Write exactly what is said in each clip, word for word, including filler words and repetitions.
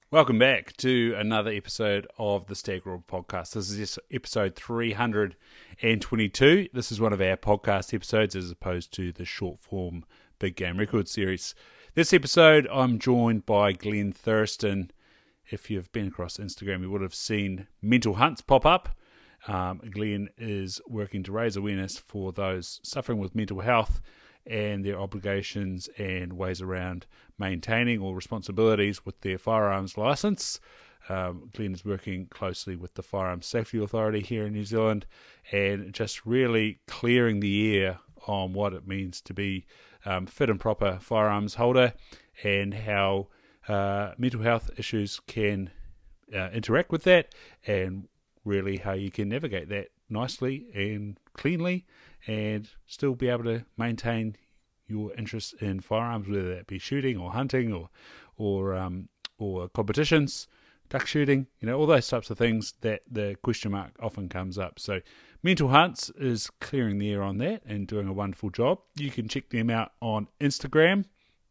Welcome back to another episode of the Stag Roar Podcast. This is episode three hundred twenty-two. This is one of our podcast episodes as opposed to the short form Big Game Records series. This episode, I'm joined by Glenn Thurston. If you've been across Instagram, you would have seen Mental Hunts pop up. Um, Glenn is working to raise awareness for those suffering with mental health and their obligations and ways around maintaining or responsibilities with their firearms licence. Um, Glenn is working closely with the Firearms Safety Authority here in New Zealand and just really clearing the air on what it means to be um, fit and proper firearms holder and how uh, mental health issues can uh, interact with that, and really how you can navigate that nicely and cleanly and still be able to maintain your interest in firearms, whether that be shooting or hunting or or um, or competitions, duck shooting, you know, all those types of things that the question mark often comes up. So Mental Hunts is clearing the air on that and doing a wonderful job. You can check them out on Instagram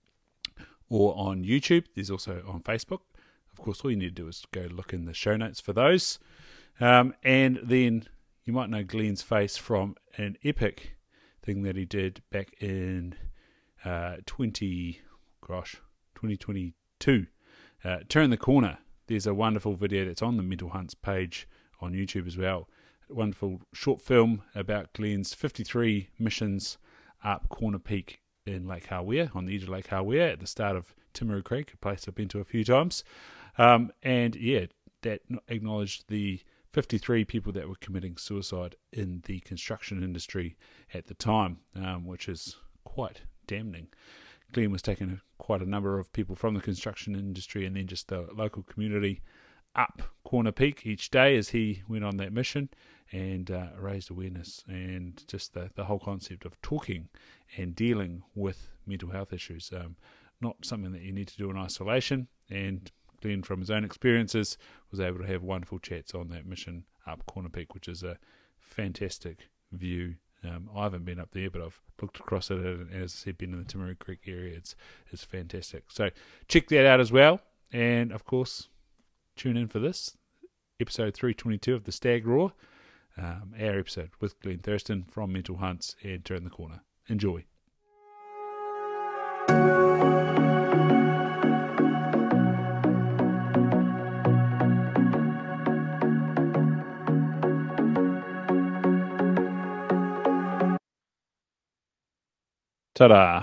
or on YouTube. There's also on Facebook. Of course, all you need to do is go look in the show notes for those. Um, and then you might know Glenn's face from an epic thing that he did back in uh, twenty, gosh, twenty twenty-two. Uh, Turn the Corner. There's a wonderful video that's on the Mental Hunts page on YouTube as well. A wonderful short film about Glenn's fifty-three missions up Corner Peak in Lake Hawea, on the edge of Lake Hawea at the start of Timaru Creek, a place I've been to a few times. Um, and yeah, that acknowledged the fifty-three people that were committing suicide in the construction industry at the time, um, which is quite damning. Glenn was taking quite a number of people from the construction industry and then just the local community up Corner Peak each day as he went on that mission and uh, raised awareness and just the, the whole concept of talking and dealing with mental health issues. Um, not something that you need to do in isolation, and Glenn, from his own experiences, was able to have wonderful chats on that mission up Corner Peak, which is a fantastic view. Um, I haven't been up there, but I've looked across it, and as I said, been in the Timaru Creek area. It's it's fantastic. So check that out as well. And, of course, tune in for this, episode three twenty-two of the Stag Roar, um, our episode with Glenn Thurston from Mental Hunts and Turn the Corner. Enjoy. Ta-da.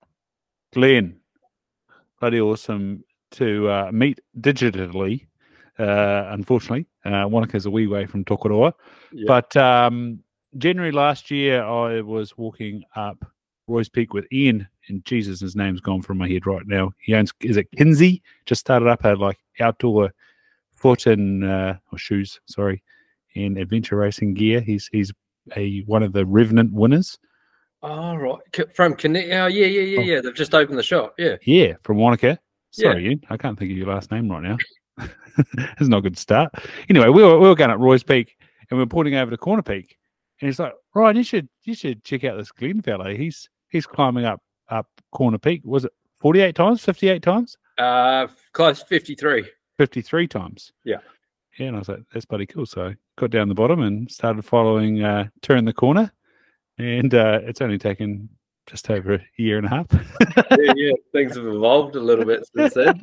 Glenn, bloody awesome to uh, meet digitally, uh, unfortunately. Uh, Wanaka's a wee way from Tokoroa. Yep. But um, January last year, I was walking up Roy's Peak with Ian, and Jesus, his name's gone from my head right now. He owns, is it Kinsey? Just started up a like outdoor foot and, uh, or shoes, sorry, and adventure racing gear. He's he's a one of the Revenant winners. Oh, right. From Connect. Oh, yeah, yeah, yeah, yeah. They've just opened the shop. Yeah. Yeah, from Wanaka. Sorry, Yeah. Ian. I can't think of your last name right now. It's not a good start. Anyway, we were, we were going up Roy's Peak and we were pointing over to Corner Peak. And he's like, Ryan, you should you should check out this Glenn fellow. He's he's climbing up up Corner Peak. Was it forty-eight times, fifty-eight times? Uh, close fifty-three. fifty-three times. Yeah. Yeah, and I was like, that's bloody cool. So I got down the bottom and started following uh, Turn the Corner. And uh, it's only taken just over a year and a half. yeah, yeah, things have evolved a little bit since then.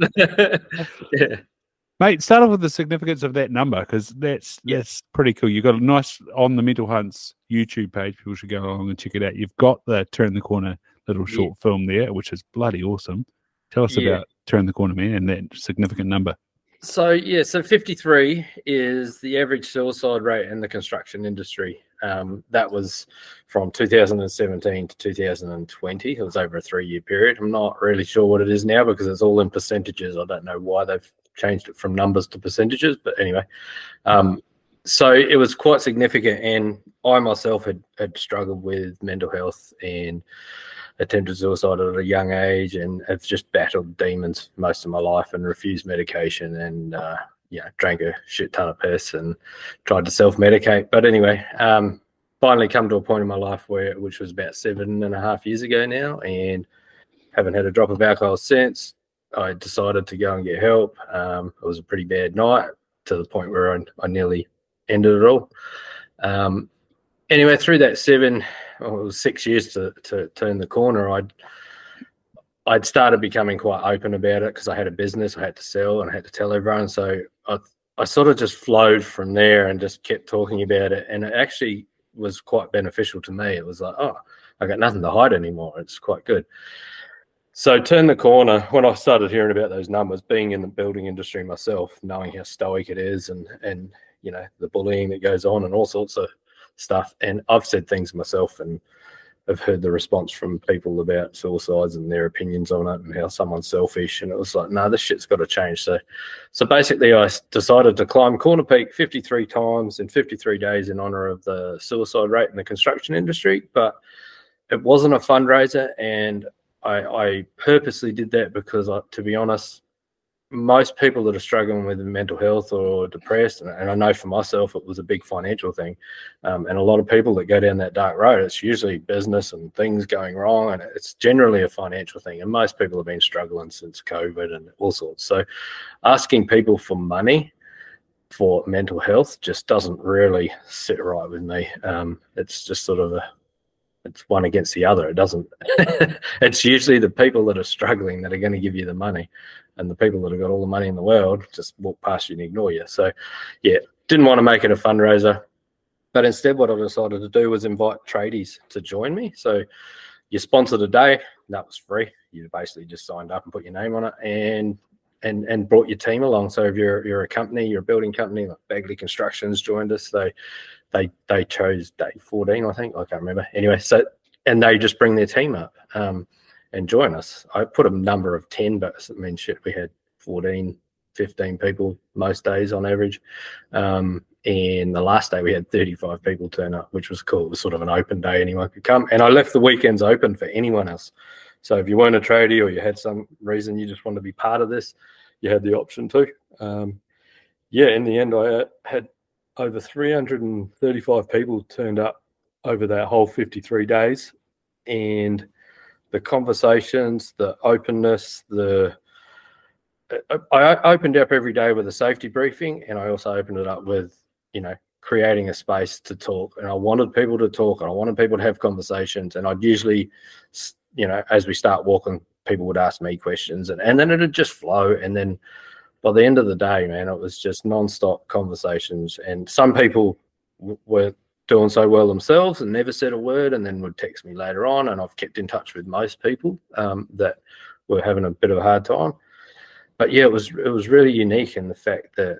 yeah. Mate, start off with the significance of that number, because that's Yeah. that's pretty cool. You've got a nice, on the Mental Hunts YouTube page, people should go along and check it out. You've got the Turn the Corner little Yeah. short film there, which is bloody awesome. Tell us Yeah. about Turn the Corner, man, and that significant number. So, yeah, so fifty-three is the average suicide rate in the construction industry. Um, that was from two thousand seventeen to two thousand twenty. It was over a three-year period. I'm not really sure what it is now because it's all in percentages. I don't know why they've changed it from numbers to percentages, but anyway. Um, so it was quite significant, and I myself had, had struggled with mental health and attempted suicide at a young age, and have just battled demons most of my life and refused medication and uh, yeah, drank a shit ton of piss and tried to self-medicate. But anyway, um, finally come to a point in my life where, which was about seven and a half years ago now, and haven't had a drop of alcohol since. I decided to go and get help. Um, it was a pretty bad night to the point where I, I nearly ended it all. Um, anyway, through that seven, well, it was six years to, to turn the corner, I'd I'd started becoming quite open about it because I had a business I had to sell and I had to tell everyone. So I, I sort of just flowed from there and just kept talking about it. And it actually was quite beneficial to me. It was like, oh, I got nothing to hide anymore. It's quite good. So turn the corner when I started hearing about those numbers, being in the building industry myself, knowing how stoic it is and, and you know, the bullying that goes on and all sorts of stuff. And I've said things myself and I've heard the response from people about suicides and their opinions on it and how someone's selfish. And it was like, no, this shit's got to change. So so basically I decided to climb Corner Peak fifty-three times in fifty-three days in honor of the suicide rate in the construction industry. But it wasn't a fundraiser. And I, I purposely did that because, I, to be honest, most people that are struggling with mental health or depressed, and, and I know for myself it was a big financial thing, um, and a lot of people that go down that dark road, it's usually business and things going wrong, and it's generally a financial thing. And most people have been struggling since COVID and all sorts. So asking people for money for mental health just doesn't really sit right with me. Um, it's just sort of a it's one against the other. It doesn't. It's usually the people that are struggling that are going to give you the money, and the people that have got all the money in the world just walk past you and ignore you. So, yeah, didn't want to make it a fundraiser, but instead what I decided to do was invite tradies to join me. So you sponsored a day, that was free. You basically just signed up and put your name on it, and and and brought your team along. So if you're you're a company, you're a building company, like Bagley Constructions joined us. They they they chose day fourteen, I think. I can't remember. Anyway, so and they just bring their team up um, and join us. I put a number of ten, but I mean, shit, we had fourteen, fifteen people most days on average. Um, and the last day we had thirty-five people turn up, which was cool. It was sort of an open day, anyone could come. And I left the weekends open for anyone else. So if you weren't a tradie or you had some reason you just wanted to be part of this, you had the option too. Um, yeah, in the end, I had over three hundred thirty-five people turned up over that whole fifty-three days. And the conversations, the openness, the I opened up every day with a safety briefing, and I also opened it up with, you know, creating a space to talk. And I wanted people to talk, and I wanted people to have conversations. And I'd usually, you know, as we start walking, people would ask me questions, and, and then it'd just flow. And then by the end of the day, man, it was just nonstop conversations. And some people w- were doing so well themselves and never said a word, and then would text me later on. And I've kept in touch with most people um, that were having a bit of a hard time. But yeah, it was it was really unique in the fact that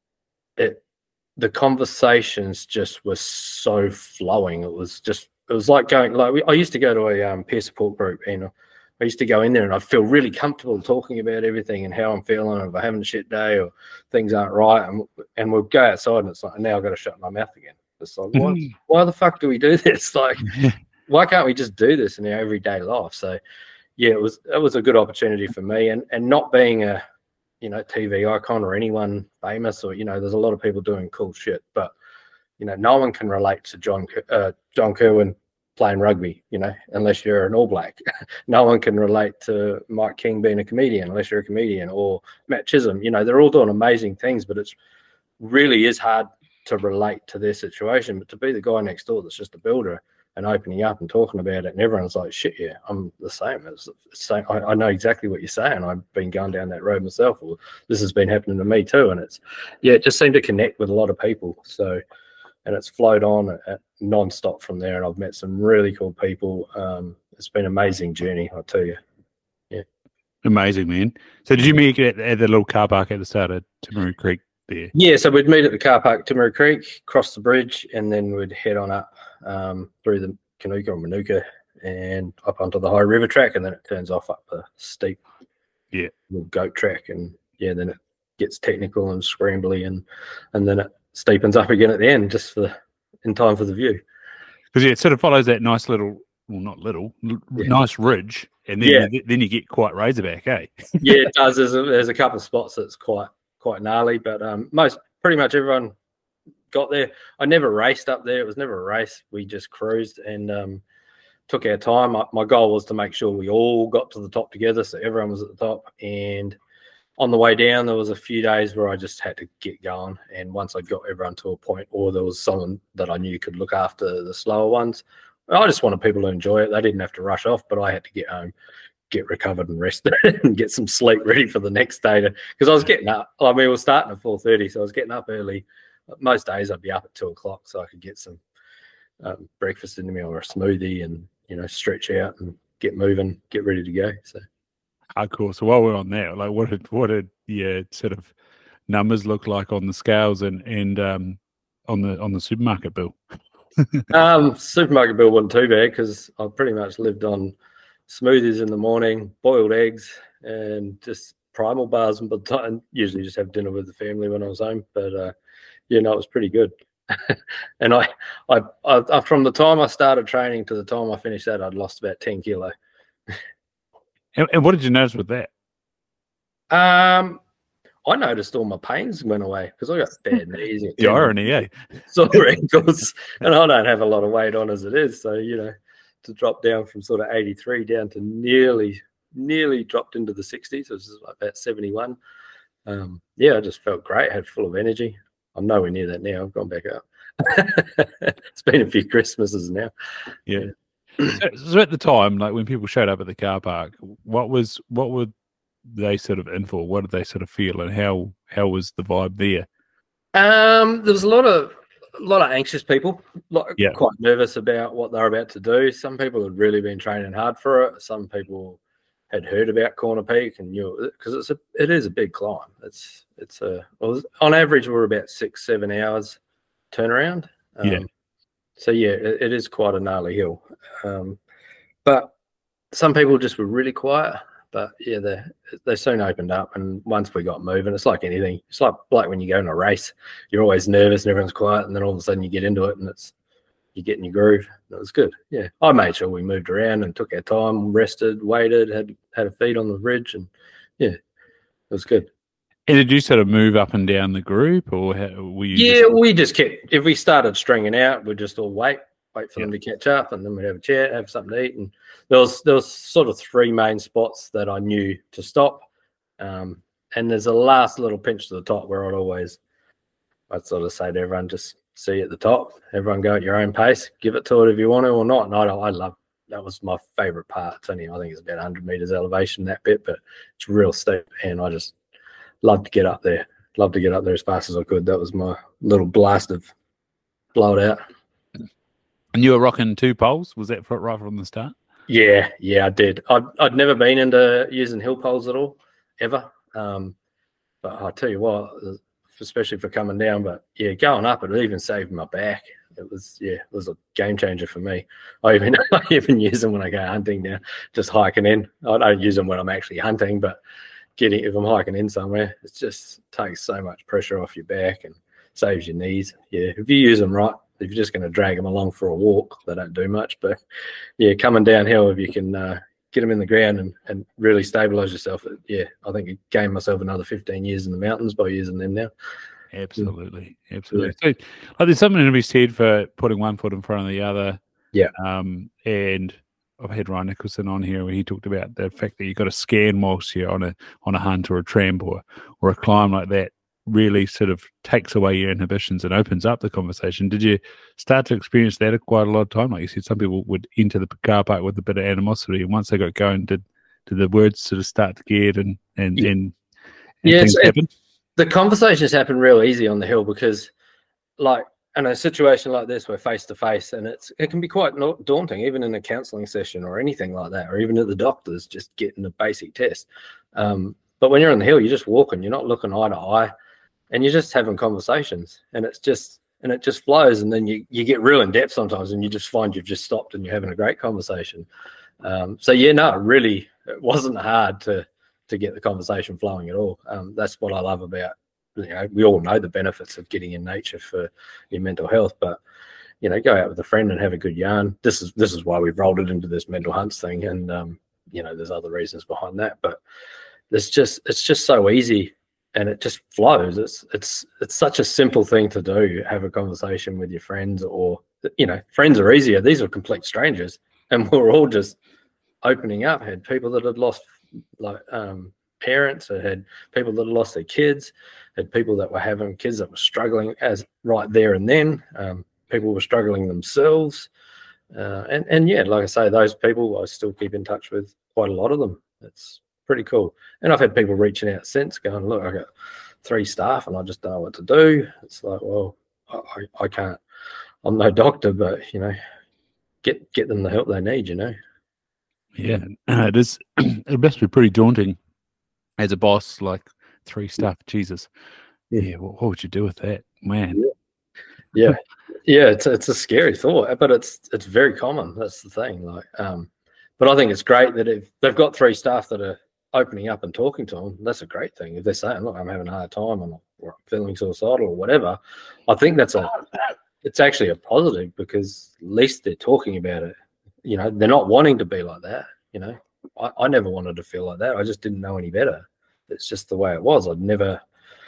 it the conversations just were so flowing. It was just it was like going like we, I used to go to a um, peer support group, and I used to go in there and I feel really comfortable talking about everything and how I'm feeling, and if I'm having a shit day or things aren't right, and and we'll go outside and it's like, now I've got to shut my mouth again. It's like, why, why the fuck do we do this? Like, why can't we just do this in our everyday life? So yeah, it was it was a good opportunity for me, and and not being a you know T V icon or anyone famous, or you know there's a lot of people doing cool shit, but you know no one can relate to John uh, John Kerwin playing rugby, you know, unless you're an All Black. No one can relate to Mike King being a comedian unless you're a comedian, or Matt Chisholm. You know, they're all doing amazing things, but it's really is hard to relate to their situation. But to be the guy next door that's just a builder and opening up and talking about it, and everyone's like, shit, yeah, I'm the same. It's the same. I, I know exactly what you're saying. I've been going down that road myself, or this has been happening to me too. And it's, yeah, it just seemed to connect with a lot of people. So, and it's flowed on at, at non-stop from there. And I've met some really cool people. Um, it's been an amazing journey, I'll tell you. Yeah. Amazing, man. So did you meet at, at the little car park at the start of Timaru Creek there? Yeah, so we'd meet at the car park, Timaru Creek, cross the bridge, and then we'd head on up um, through the Kanuka or Manuka and up onto the high river track, and then it turns off up a steep yeah goat track, and yeah, then it gets technical and scrambly, and and then it steepens up again at the end, just for in time for the view. Because yeah, it sort of follows that nice little, well, not little, yeah. nice ridge, and then yeah. you, then you get quite razorback, eh? Yeah, it does. There's a, there's a couple of spots that's quite quite gnarly, but um, most pretty much everyone got there. I never raced up there. It was never a race. We just cruised, and um, took our time. My, my goal was to make sure we all got to the top together, so everyone was at the top. And on the way down, there was a few days where I just had to get going. And once I got everyone to a point, or there was someone that I knew could look after the slower ones, I just wanted people to enjoy it. They didn't have to rush off, but I had to get home, get recovered and rested and get some sleep ready for the next day. Because I was getting up. I mean, we were starting at four thirty, so I was getting up early. Most days I'd be up at two o'clock so I could get some um, breakfast into me or a smoothie and, you know, stretch out and get moving, get ready to go. So, oh, cool. So while we're on that, like, what did what did your sort of numbers look like on the scales and and um, on the on the supermarket bill? um, supermarket bill wasn't too bad because I pretty much lived on smoothies in the morning, boiled eggs, and just Primal bars. And by the time, usually just have dinner with the family when I was home. But uh, you know, it was pretty good. And I, I, I, from the time I started training to the time I finished that, I'd lost about ten kilo. and, and what did you notice with that? Um, I noticed all my pains went away because I got bad knees. The irony, eh? Sore ankles, and I don't have a lot of weight on as it is. So, you know, to drop down from sort of eighty-three down to nearly, nearly dropped into the sixties, which is like about seventy-one. Um, yeah, I just felt great. Had full of energy. I'm nowhere near that now. I've gone back up. It's been a few Christmases now. Yeah. So, so at the time, like when people showed up at the car park, what was what were they sort of in for? What did they sort of feel, and how how was the vibe there? Um, there was a lot of a lot of anxious people, like yeah. quite nervous about what they're about to do. Some people had really been training hard for it. Some people had heard about Corner Peak and knew because it's a it is a big climb. It's it's a well, on average we're about six seven hours turnaround. Um, yeah. So yeah, it, it is quite a gnarly hill. Um, but some people just were really quiet. But yeah, they they soon opened up, and once we got moving, it's like anything. It's like like when you go in a race, you're always nervous and everyone's quiet, and then all of a sudden you get into it and it's you get in your groove. It was good. Yeah, I made sure we moved around and took our time, rested, waited, had had a feed on the ridge, and yeah, it was good. And did you sort of move up and down the group, or how, were you? Yeah, just... we just kept. If we started stringing out, we'd just all wait, wait for yeah. them to catch up, and then we'd have a chat, have something to eat. And there was there was sort of three main spots that I knew to stop. Um, and there's a last little pinch to the top where I'd always, I'd sort of say to everyone, just see at the top. Everyone go at your own pace. Give it to it if you want to or not. And I, I love that was my favorite part. It's only I think it's about one hundred meters elevation that bit, but it's real steep, and I just love to get up there. Love to get up there as fast as I could. That was my little blast of blow it out. And you were rocking two poles? Was that for, right from the start? Yeah, yeah, I did. I'd, I'd never been into using hill poles at all, ever. Um, but I tell you what, especially for coming down, but yeah, going up, it even saved my back. It was, yeah, it was a game changer for me. I even, I even use them when I go hunting now, just hiking in. I don't use them when I'm actually hunting, but getting if I'm hiking in somewhere, it just takes so much pressure off your back and saves your knees. Yeah, if you use them right, if you're just going to drag them along for a walk, they don't do much. But yeah, coming downhill, if you can uh, get them in the ground and, and really stabilize yourself, yeah, I think I gained myself another fifteen years in the mountains by using them now. Absolutely, absolutely. Yeah. So, like, there's something to be said for putting one foot in front of the other. Yeah. Um, and I've had Ryan Nicholson on here where he talked about the fact that you've got to scan whilst you're on a on a hunt or a tramp or or a climb like that. Really sort of takes away your inhibitions and opens up the conversation. Did you start to experience that at quite a lot of time? Like you said, some people would enter the car park with a bit of animosity, and once they got going, did did the words sort of start to get and and yeah. and, and yeah, things happen? The conversations happen real easy on the hill because, like, in a situation like this, we're face to face, and it's it can be quite daunting, even in a counselling session or anything like that, or even at the doctor's, just getting a basic test. Um, but when you're on the hill, you're just walking, you're not looking eye to eye. And you're just having conversations, and it's just and it just flows, and then you you get real in depth sometimes, and you just find you've just stopped and you're having a great conversation. Um, so yeah, no, really, it wasn't hard to to get the conversation flowing at all. Um, that's what I love about, you know, we all know the benefits of getting in nature for your mental health, but you know, go out with a friend and have a good yarn. This is this is why we've rolled it into this mental hunts thing, and um, you know, there's other reasons behind that, but it's just it's just so easy. And it just flows. It's it's it's such a simple thing to do. Have a conversation with your friends, or you know, friends are easier. These are complete strangers. and we were all just opening up. Had people that had lost like um, parents, had had people that had lost their kids, had people that were having kids that were struggling as right there and then. Um, people were struggling themselves. Uh, and, and yeah, like I say, those people, I still keep in touch with quite a lot of them. It's pretty cool. And I've had people reaching out since going, look, I got three staff and I just don't know what to do. It's like, well, I, I can't, I'm no doctor, but, you know, get get them the help they need, you know. Yeah, it is. It must be pretty daunting as a boss, like three staff. Jesus. Yeah, yeah what, what would you do with that, man? Yeah, yeah, yeah it's it's a scary thought, but it's it's very common. That's the thing. Like, um, but I think it's great that if they've got three staff that are opening up and talking to them, that's a great thing. If they're saying, "Look, I'm having a hard time, I'm or I'm feeling suicidal or whatever," I think that's a it's actually a positive because at least they're talking about it. You know, they're not wanting to be like that. You know, I, I never wanted to feel like that. I just didn't know any better. It's just the way it was. I'd never,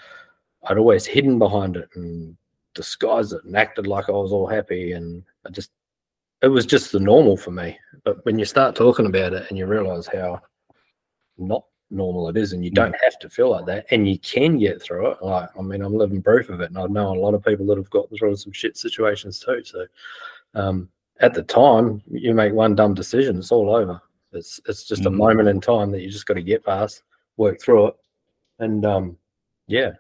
I'd always hidden behind it and disguised it and acted like I was all happy. And I just, it was just the normal for me. But when you start talking about it and you realize how not normal it is, and you don't have to feel like that, and you can get through it. Like, I mean, I'm living proof of it, and I know a lot of people that have gotten through some shit situations too. So, um, at the time, you make one dumb decision, it's all over. It's it's just mm-hmm. a moment in time that you just got to get past, work through it, and um, yeah.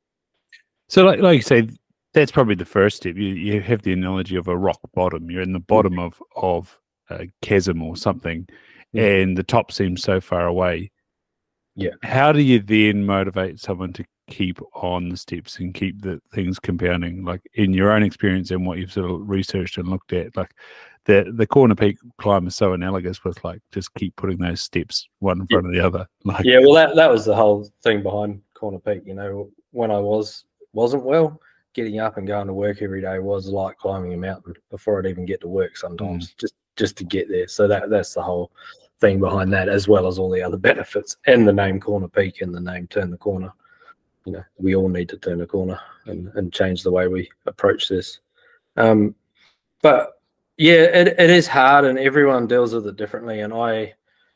So, like like you say, that's probably the first step. You you have the analogy of a rock bottom. You're in the bottom mm-hmm. of of a chasm or something, mm-hmm. and the top seems so far away. Yeah. How do you then motivate someone to keep on the steps and keep the things compounding? Like in your own experience and what you've sort of researched and looked at, like the the Corner Peak climb is so analogous with like just keep putting those steps one in front yeah. of the other. Like yeah, well that that was the whole thing behind Corner Peak. You know, when I was wasn't well, getting up and going to work every day was like climbing a mountain before I'd even get to work. Sometimes mm. just just to get there. So that that's the whole thing behind that, as well as all the other benefits and the name Corner Peak and the name Turn the Corner. You know, we all need to turn the corner and, and change the way we approach this. Um, but yeah, it, it is hard, and everyone deals with it differently. And I,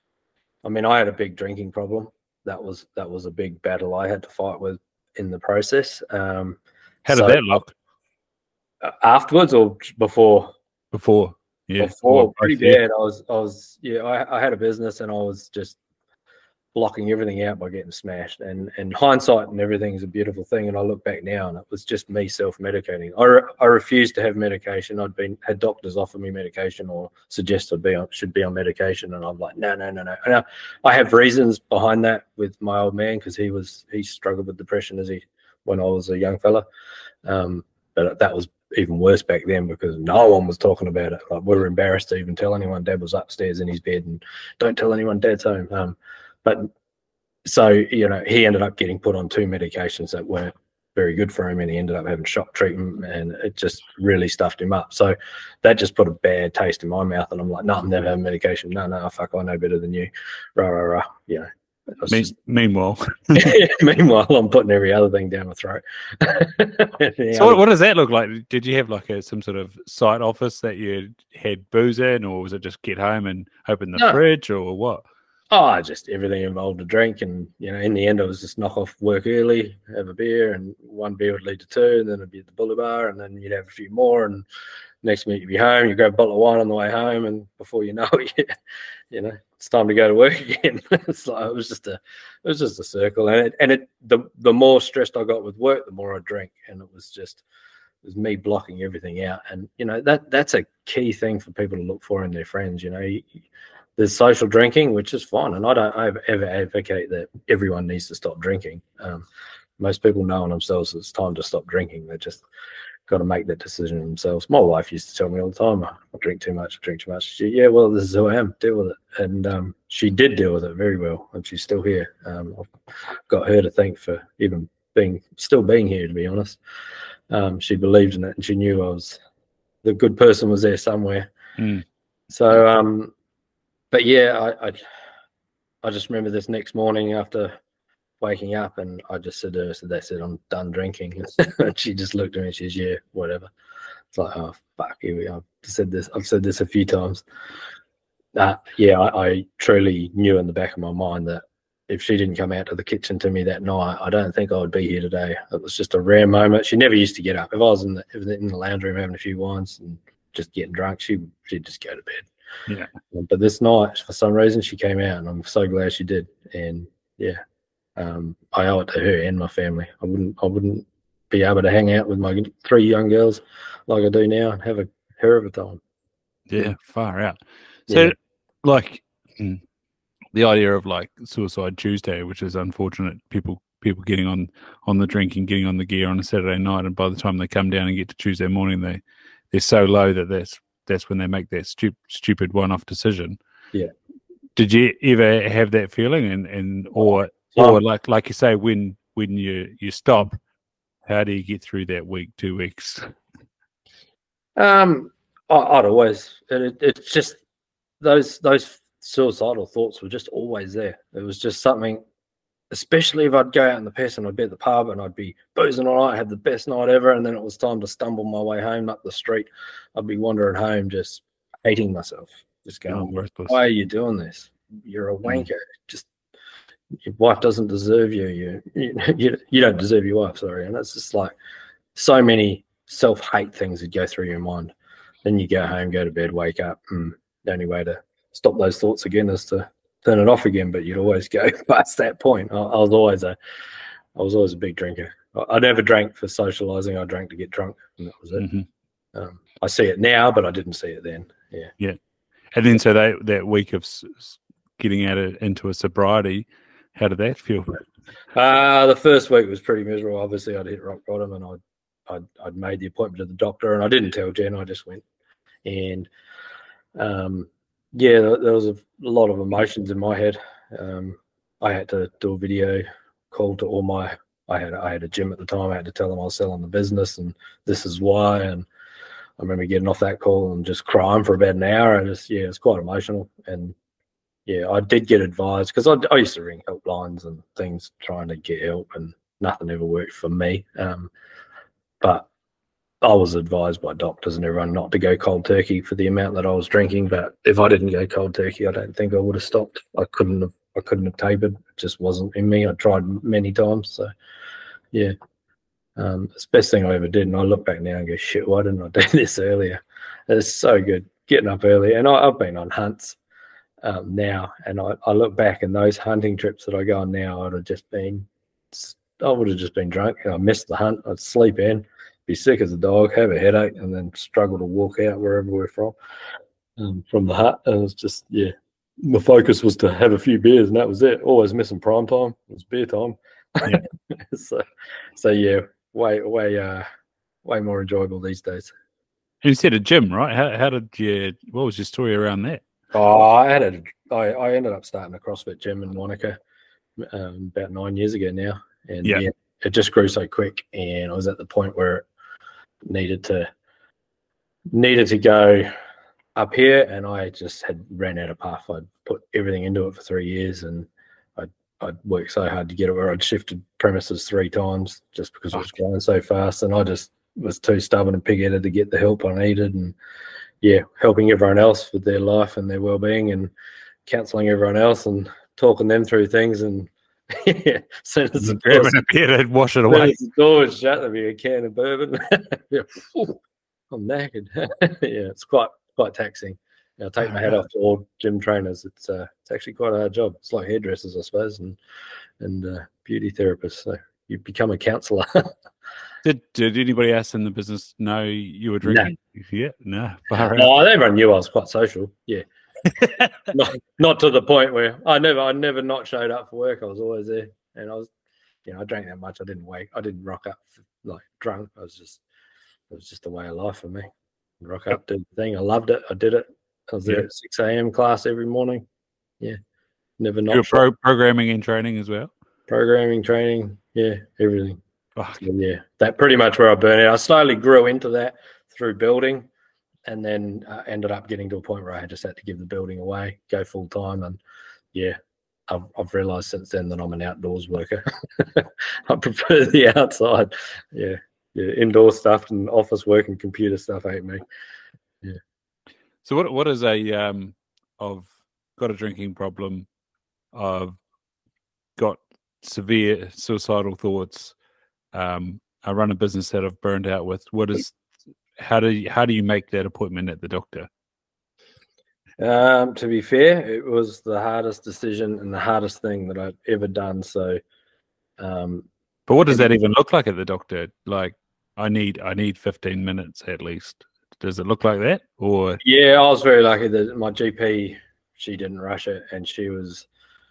I mean, I had a big drinking problem. That was that was a big battle I had to fight with in the process. Um, How did so that look? Afterwards or before? Before. Yeah, before pretty bad. I was, I was, yeah, I, I had a business and I was just blocking everything out by getting smashed. And and hindsight and everything is a beautiful thing. And I look back now, and it was just me self-medicating. I re, I refused to have medication. I'd been had doctors offer me medication or suggest I'd be on, should be on medication, and I'm like, no, no, no, no. And I, I have reasons behind that with my old man because he was he struggled with depression as he when I was a young fella. Um, but that was even worse back then because no one was talking about it. Like, we were embarrassed to even tell anyone. Dad was upstairs in his bed, and don't tell anyone Dad's home. Um, but so, you know, he ended up getting put on two medications that weren't very good for him, and he ended up having shock treatment, and it just really stuffed him up. So that just put a bad taste in my mouth, and I'm like, no, I'm never having medication. No, no, fuck, I know better than you. Rah, rah, rah. You know. Me- just, meanwhile, meanwhile, I'm putting every other thing down my throat. So, what, what does that look like? Did you have like a, some sort of site office that you had booze in, or was it just get home and open the no. fridge, or what? Oh, just everything involved a drink, and you know, in the end, it was just knock off work early, have a beer, and one beer would lead to two, and then it'd be at the Bully Bar, and then you'd have a few more, and next minute you'd be home, you grab a bottle of wine on the way home, and before you know it, you, you know, it's time to go to work again. It's like, it was just a, it was just a circle, and it, and it, the the more stressed I got with work, the more I drank, and it was just, it was me blocking everything out, and you know, that that's a key thing for people to look for in their friends. You know, you, there's social drinking, which is fine, and I don't ever advocate that everyone needs to stop drinking. Um, most people know in themselves it's time to stop drinking. They just got to make that decision themselves. My wife used to tell me all the time, I drink too much, I drink too much. She, yeah, well, this is who I am, deal with it. And um, she did deal with it very well, and she's still here. Um, I've got her to thank for even being, still being here, to be honest. Um, she believed in it, and she knew I was, the good person was there somewhere. Mm. So, um, but yeah, I, I I just remember this next morning after waking up, and I just said to her, I said, that's it, I'm done drinking. And she just looked at me and she says, yeah, whatever. It's like, oh fuck, here we are. I've said this, I've said this a few times. uh, yeah, I, I truly knew in the back of my mind that if she didn't come out to the kitchen to me that night, I don't think I would be here today. It was just a rare moment. She never used to get up. If I was in the, if in the lounge room having a few wines and just getting drunk, she, she'd just go to bed. Yeah. But this night, for some reason, she came out, and I'm so glad she did. And yeah, um, I owe it to her and my family. I wouldn't, I wouldn't be able to hang out with my three young girls like I do now and have a hell of a time. Yeah, far out. So, yeah. like, the idea of like Suicide Tuesday, which is unfortunate, people people getting on on the drink and getting on the gear on a Saturday night, and by the time they come down and get to Tuesday morning, they they're so low that that's that's when they make that stu- stupid one-off decision. Yeah. Did you ever have that feeling, and and or or like like you say, when when you you stop, how do you get through that week, two weeks? Um, I, I'd always it, it's just those those suicidal thoughts were just always there. It was just something, especially if I'd go out in the piss and I'd be at the pub and I'd be boozing all night, have the best night ever, and then it was time to stumble my way home up the street. I'd be wandering home just hating myself, just going, oh, why are you doing this? You're a wanker. Mm. Just your wife doesn't deserve you. You, you. you don't deserve your wife, sorry. And it's just like so many self-hate things that go through your mind. Then you go home, go to bed, wake up, and the only way to stop those thoughts again is to turn it off again. But you'd always go past that point. I, I was always a, I was always a big drinker. I, I never drank for socializing. I drank to get drunk, and that was it. Mm-hmm. Um, I see it now, but I didn't see it then. Yeah, yeah. And then so that that week of getting out of, into a sobriety, how did that feel? Uh, the first week was pretty miserable. Obviously, I'd hit rock bottom, and I'd I'd, I'd made the appointment to the doctor, and I didn't tell Jen. I just went, and um. Yeah, there was a lot of emotions in my head. Um, I had to do a video call to all my. I had I had a gym at the time. I had to tell them I was selling the business, and this is why. And I remember getting off that call and just crying for about an hour. And just yeah, it's quite emotional. And yeah, I did get advised because I, I used to ring helplines and things trying to get help, and nothing ever worked for me. Um, but I was advised by doctors and everyone not to go cold turkey for the amount that I was drinking. But if I didn't go cold turkey, I don't think I would have stopped. I couldn't have. I couldn't have tapered. It just wasn't in me. I tried many times. So, yeah, um, it's the best thing I ever did. And I look back now and go, shit, why didn't I do this earlier? It's so good getting up early. And I, I've been on hunts um, now, and I, I look back and those hunting trips that I go on now, I'd have just been. I would have just been drunk. I missed the hunt. I'd sleep in. Be sick as a dog, have a headache, and then struggle to walk out wherever we're from, um, from the hut. And it's just, yeah, my focus was to have a few beers, and that was it. Always missing prime time. It was beer time. Yeah. so, so yeah, way, way, uh, way more enjoyable these days. And you said a gym, right? How, how did you? What was your story around that? Oh, I had a. I, I ended up starting a CrossFit gym in Monica um, about nine years ago now, and yeah. yeah, it just grew so quick, and I was at the point where needed to needed to go up here, and I just had ran out of path. I'd put everything into it for three years, and I'd, I'd worked so hard to get it where I'd shifted premises three times just because it was growing so fast, and I just was too stubborn and pig-headed to get the help I needed. And yeah, helping everyone else with their life and their well-being, and counselling everyone else and talking them through things. And yeah, soon as the door, a beer and wash it away. The door was shut, there'd be a can of bourbon. Ooh, I'm knackered. Yeah, it's quite quite taxing. I take my hat off to all gym trainers. It's uh, it's actually quite a hard job. It's like hairdressers, I suppose, and and uh, beauty therapists. So you become a counsellor. Did Did anybody else in the business know you were drinking? No. Yeah, no. No, everyone knew I was quite social. Yeah. not, not to the point where I never, I never not showed up for work. I was always there, and I was, you know, I drank that much. I didn't wake, I didn't rock up like drunk. I was just, it was just a way of life for me. Rock up, did the thing. I loved it. I did it. I was there yeah. at six a.m. class every morning. Yeah, never not. You're pro- programming and training as well. Programming, training, yeah, everything. Oh. So, yeah, that pretty much where I burned out. I slowly grew into that through building. And then uh, ended up getting to a point where I just had to give the building away, go full time, and yeah, I've, I've realised since then that I'm an outdoors worker. I prefer the outside. Yeah, yeah, indoor stuff and office work and computer stuff ain't me. Yeah. So what what is a um I've got a drinking problem. I've got severe suicidal thoughts. Um, I run a business that I've burned out with. What is, how do you, how do you make that appointment at the doctor? Um, to be fair, it was the hardest decision and the hardest thing that I've ever done. So, um, but what does that even look like at the doctor? Like, I need I need fifteen minutes at least. Does it look like that? Or yeah, I was very lucky that my G P, she didn't rush it, and she was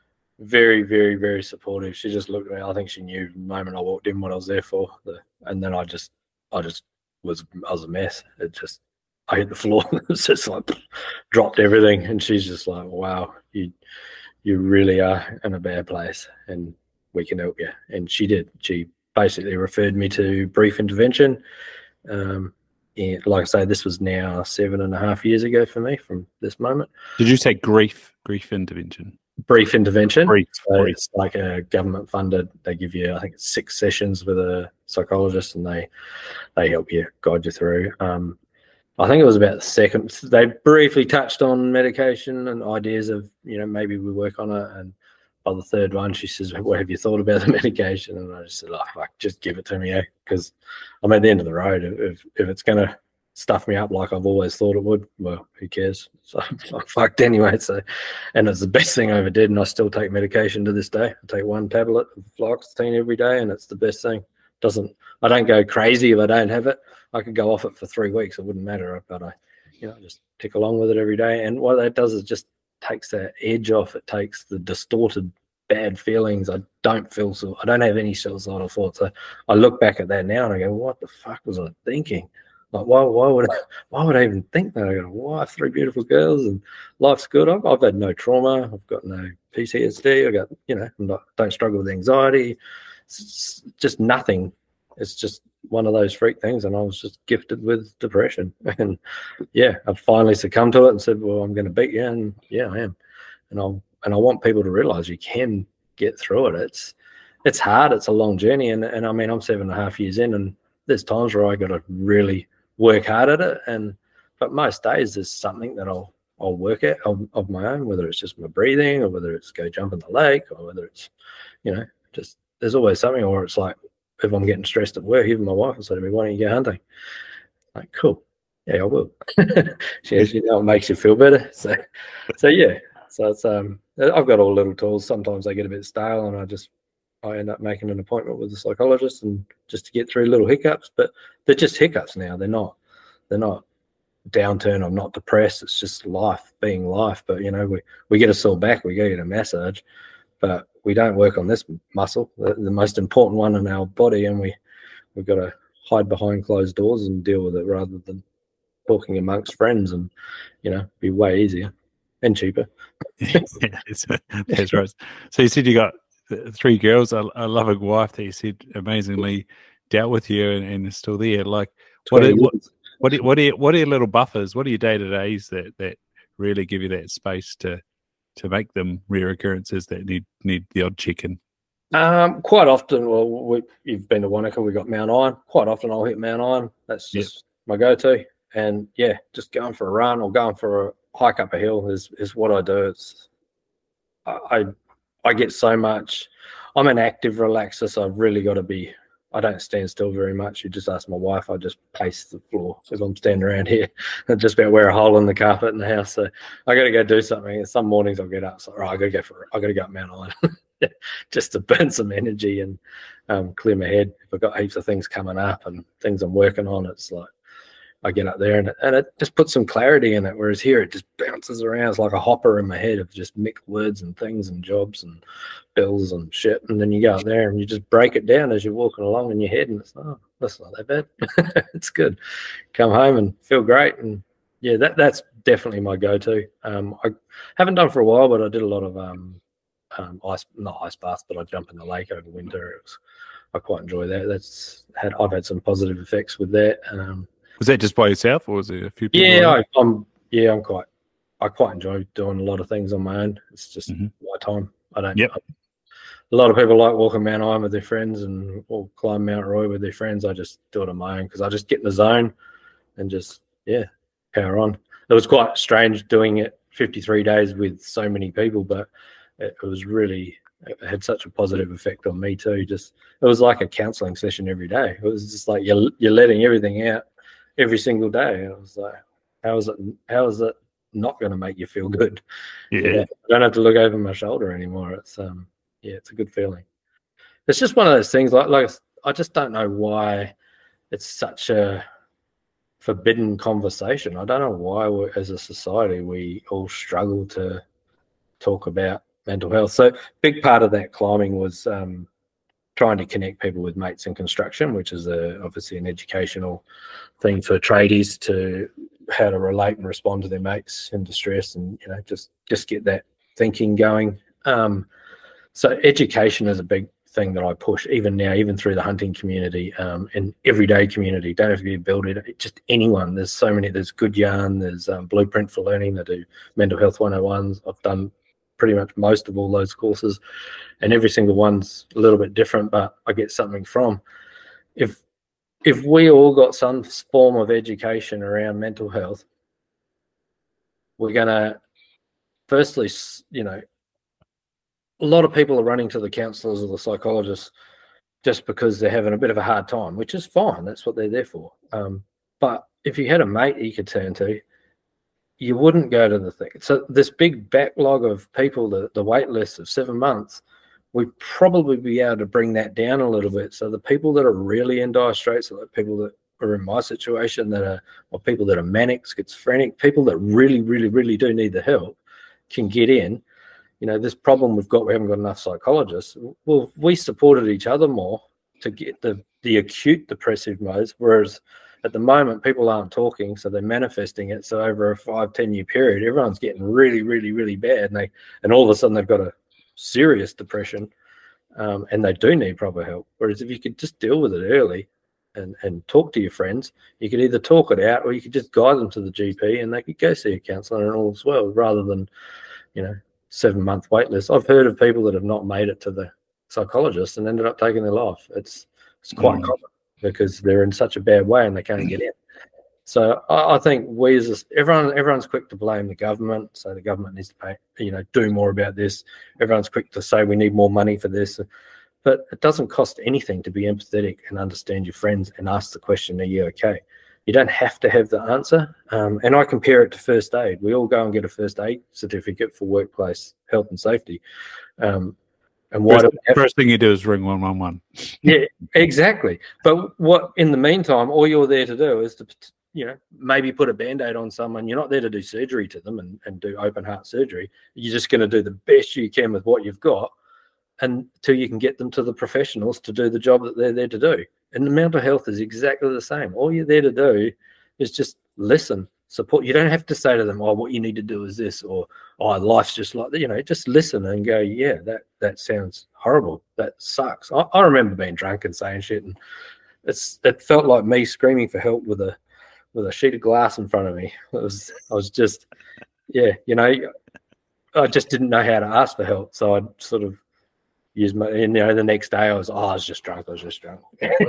very, very, very supportive. She just looked at me. I think she knew the moment I walked in what I was there for. The, and then I just, I just was, I was a mess. It just, I hit the floor. It was just like dropped everything. And she's just like, "Wow, you, you really are in a bad place, and we can help you." And she did. She basically referred me to brief intervention. Um, and like I say, this was now seven and a half years ago for me from this moment. Did you say grief, grief intervention? Brief intervention. Brief, so brief. It's like a government funded. They give you, I think, it's six sessions with a psychologist, and they they help you, guide you through. Um, I think it was about the second. They briefly touched on medication and ideas of, you know, maybe we work on it. And by the third one, she says, "What have you thought about the medication?" And I just said, "Oh, fuck, just give it to me, eh? Because I'm at the end of the road. If if it's gonna stuff me up like I've always thought it would, well, who cares?" So I'm fucked anyway. So, and it's the best thing I ever did, and I still take medication to this day. I take one tablet of fluoxetine every day, and it's the best thing. Doesn't I don't go crazy if I don't have it. I could go off it for three weeks; it wouldn't matter. But I, you know, just tick along with it every day. And what that does is just takes that edge off. It takes the distorted bad feelings. I don't feel so. I don't have any suicidal thoughts. I, I look back at that now and I go, "What the fuck was I thinking? Like, why, why would I, why would I even think that? I got a wife, three beautiful girls, and life's good. I've, I've had no trauma. I've got no P T S D. I got, you know, I'm not, don't struggle with anxiety. It's just nothing. It's just one of those freak things. And I was just gifted with depression. And yeah, I've finally succumbed to it and said, "Well, I'm going to beat you." And yeah, I am. And I'll, and I want people to realize you can get through it. It's, it's hard. It's a long journey. And, and I mean, I'm seven and a half years in, and there's times where I got to really work hard at it. And, but most days there's something that I'll, I'll work at of, of my own, whether it's just my breathing or whether it's go jump in the lake or whether it's, you know, just, there's always something. Or it's like, if I'm getting stressed at work, even my wife will say to me, "Why don't you go hunting?" Like, cool. Yeah, I will. She says, "You know, it makes you feel better." So, so yeah. So it's, um, I've got all little tools. Sometimes they get a bit stale and I just, I end up making an appointment with a psychologist and just to get through little hiccups, but they're just hiccups now. They're not, they're not downturn. I'm not depressed. It's just life being life. But, you know, we, we get a sore back, we go get a massage, but we don't work on this muscle, the, the most important one in our body. And we, we've got to hide behind closed doors and deal with it rather than talking amongst friends, and, you know, be way easier and cheaper. Yeah, that's right. So you said you got three girls, a, a loving wife that you said amazingly dealt with you and, and is still there. Like, what are, what, what, are, what, are, what are your little buffers? What are your day-to-days that, that really give you that space to to make them rare occurrences that need need the odd check-in? Um, quite often, well, we, you've been to Wanaka, we got Mount Iron. Quite often I'll hit Mount Iron. That's just yep. my go-to. And yeah, just going for a run or going for a hike up a hill is, is what I do. It's, I, I get so much, I'm an active relaxer, so I've really got to be, I don't stand still very much. You just ask my wife, I just pace the floor. If I'm standing around here, I just about wear a hole in the carpet in the house. So I got to go do something. And some mornings I'll get up, so right, I got to go for, I got to go up Mount Iron just to burn some energy and um, clear my head. If I've got heaps of things coming up and things I'm working on, it's like, I get up there and it, and it just puts some clarity in it. Whereas here, it just bounces around. It's like a hopper in my head of just mixed words and things and jobs and bills and shit. And then you go out there and you just break it down as you're walking along in your head. And it's, oh, that's not that bad. It's good. Come home and feel great. And yeah, that that's definitely my go-to. Um, I haven't done for a while, but I did a lot of um, um, ice, not ice baths, but I jump in the lake over winter. It was, I quite enjoy that. That's had, I've had some positive effects with that. Um, Was that just by yourself, or was there a few people? Yeah, I, I'm. Yeah, I'm quite. I quite enjoy doing a lot of things on my own. It's just mm-hmm. my time. I don't. Yep. I, a lot of people like walking Mount Iron with their friends and or climb Mount Roy with their friends. I just do it on my own because I just get in the zone and just yeah power on. It was quite strange doing it fifty-three days with so many people, but it, it was really, it had such a positive effect on me too. Just, it was like a counselling session every day. It was just like you're, you're letting everything out every single day. And I was like, how is it, how is it not going to make you feel good? Yeah. yeah. I don't have to look over my shoulder anymore. It's, um, yeah, it's a good feeling. It's just one of those things, like, like I just don't know why it's such a forbidden conversation. I don't know why we're, as a society, we all struggle to talk about mental health. So big part of that climbing was um, trying to connect people with mates in construction, which is a, obviously an educational thing for tradies to how to relate and respond to their mates in distress, and you know just just get that thinking going. Um, so education is a big thing that I push even now, even through the hunting community, um, and everyday community. Don't have to be a builder, just anyone. There's so many. There's Good Yarn, there's um, Blueprint for Learning that do mental health one oh ones. I've done pretty much most of all those courses, and every single one's a little bit different, but I get something from. If if we all got some form of education around mental health, we're gonna firstly, you know, a lot of people are running to the counsellors or the psychologists just because they're having a bit of a hard time, which is fine. That's what they're there for. Um, but if you had a mate you could turn to, you wouldn't go to the thing. So this big backlog of people, the, the wait list of seven months, we'd probably be able to bring that down a little bit. So the people that are really in dire straits, so like people that are in my situation, that are, or people that are manic, schizophrenic, people that really, really, really do need the help, can get in. You know, this problem we've got, we haven't got enough psychologists. Well, if we supported each other more to get the, the acute depressive modes, whereas at the moment people aren't talking, so they're manifesting it. So over a five, ten year period, everyone's getting really, really, really bad, and they and all of a sudden they've got a serious depression, um, and they do need proper help. Whereas if you could just deal with it early and, and talk to your friends, you could either talk it out or you could just guide them to the G P and they could go see a counsellor and all as well, rather than, you know, seven month wait list. I've heard of people that have not made it to the psychologist and ended up taking their life. It's it's quite mm. common because they're in such a bad way and they can't get in. So I, I think we as a, everyone everyone's quick to blame the government. So the government needs to pay, you know, do more about this. Everyone's quick to say we need more money for this, but it doesn't cost anything to be empathetic and understand your friends and ask the question, "Are you okay?" You don't have to have the answer. Um, and I compare it to first aid. We all go and get a first aid certificate for workplace health and safety. Um, and why first, do we have first thing you do is ring one one one. Yeah, exactly. But what in the meantime, all you're there to do is to, you know, maybe put a Band-Aid on someone. You're not there to do surgery to them and, and do open heart surgery. You're just going to do the best you can with what you've got until you can get them to the professionals to do the job that they're there to do. And the mental health is exactly the same. All you're there to do is just listen, support. You don't have to say to them, "Oh, what you need to do is this," or "Oh, life's just like that." You know, just listen and go, "Yeah, that that sounds horrible. That sucks." I, I remember being drunk and saying shit, and it's it felt like me screaming for help with a with a sheet of glass in front of me. It was I was just, yeah, you know, I just didn't know how to ask for help, so I'd sort of use my, and, you know, the next day I was, oh, I was just drunk, I was just drunk.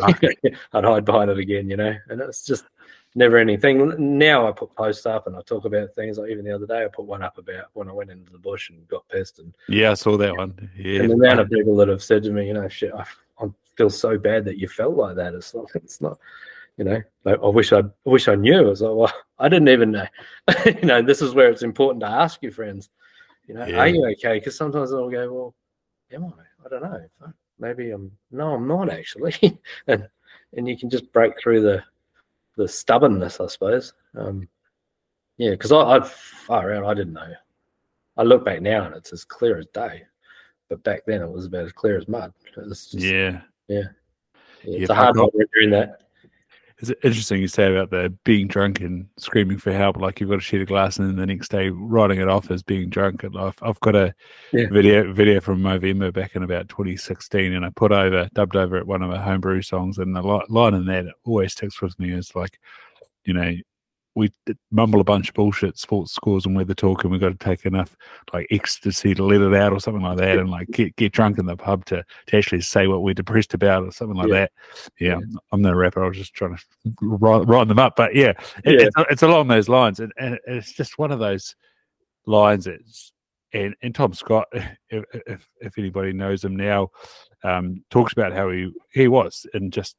I'd hide behind it again, you know, and it's just never anything. Now I put posts up and I talk about things, like even the other day I put one up about when I went into the bush and got pissed. And yeah, I saw that one. Yeah, and the amount of people that have said to me, you know, shit, I, I feel so bad that you felt like that. It's not, it's not, you know, like, I wish I, I wish I knew. I was like, well, I didn't even know. You know, this is where it's important to ask your friends, you know, yeah. Are you okay? Because sometimes they'll go, well, am I? I don't know. Maybe I'm. No, I'm not actually. and and you can just break through the the stubbornness, I suppose. Um, yeah, because I, I far out. I didn't know. I look back now and it's as clear as day, but back then it was about as clear as mud. It was just, yeah, yeah, yeah. It's yeah, a hard one doing that. It's interesting you say about the being drunk and screaming for help, like you've got a sheet of glass and then the next day writing it off as being drunk. And I've, I've got a yeah. video video from Movember back in about twenty sixteen, and I put over, dubbed over at one of my homebrew songs, and the line in that always sticks with me is like, you know, we mumble a bunch of bullshit, sports scores and weather talk, and we've got to take enough like ecstasy to let it out or something like that, and like get, get drunk in the pub to, to actually say what we're depressed about or something like yeah. that. Yeah, yeah, I'm not a rapper. I was just trying to write, write them up. But yeah, it, yeah. It's, it's along those lines. And, and it's just one of those, lines. It's and and Tom Scott, if if, if anybody knows him now, um, talks about how he he was in just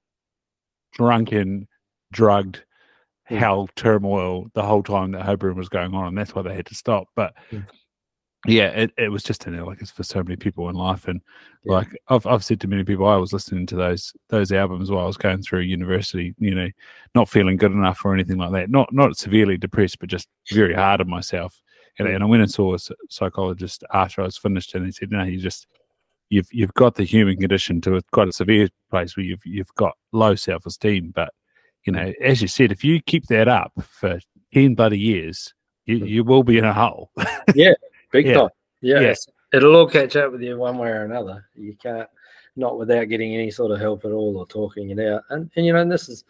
drunken, drugged. Mm. Hell turmoil the whole time that Hobarine was going on, and that's why they had to stop. But Mm. yeah, it, it was just an like it's for so many people in life, and Yeah. like I've I've said to many people, I was listening to those those albums while I was going through university, you know, not feeling good enough or anything like that, not not severely depressed, but just very hard on myself. And, Mm. and I went and saw a psychologist after I was finished, and he said, "No, you just you've you've got the human condition to a, quite a severe place where you've you've got low self esteem, but you know, as you said, if you keep that up for ten bloody years, you, you will be in a hole." Yeah, big Yeah. time. Yeah, Yeah. it's- it'll all catch up with you one way or another. You can't, not without getting any sort of help at all or talking it out. And, and you know, and this is,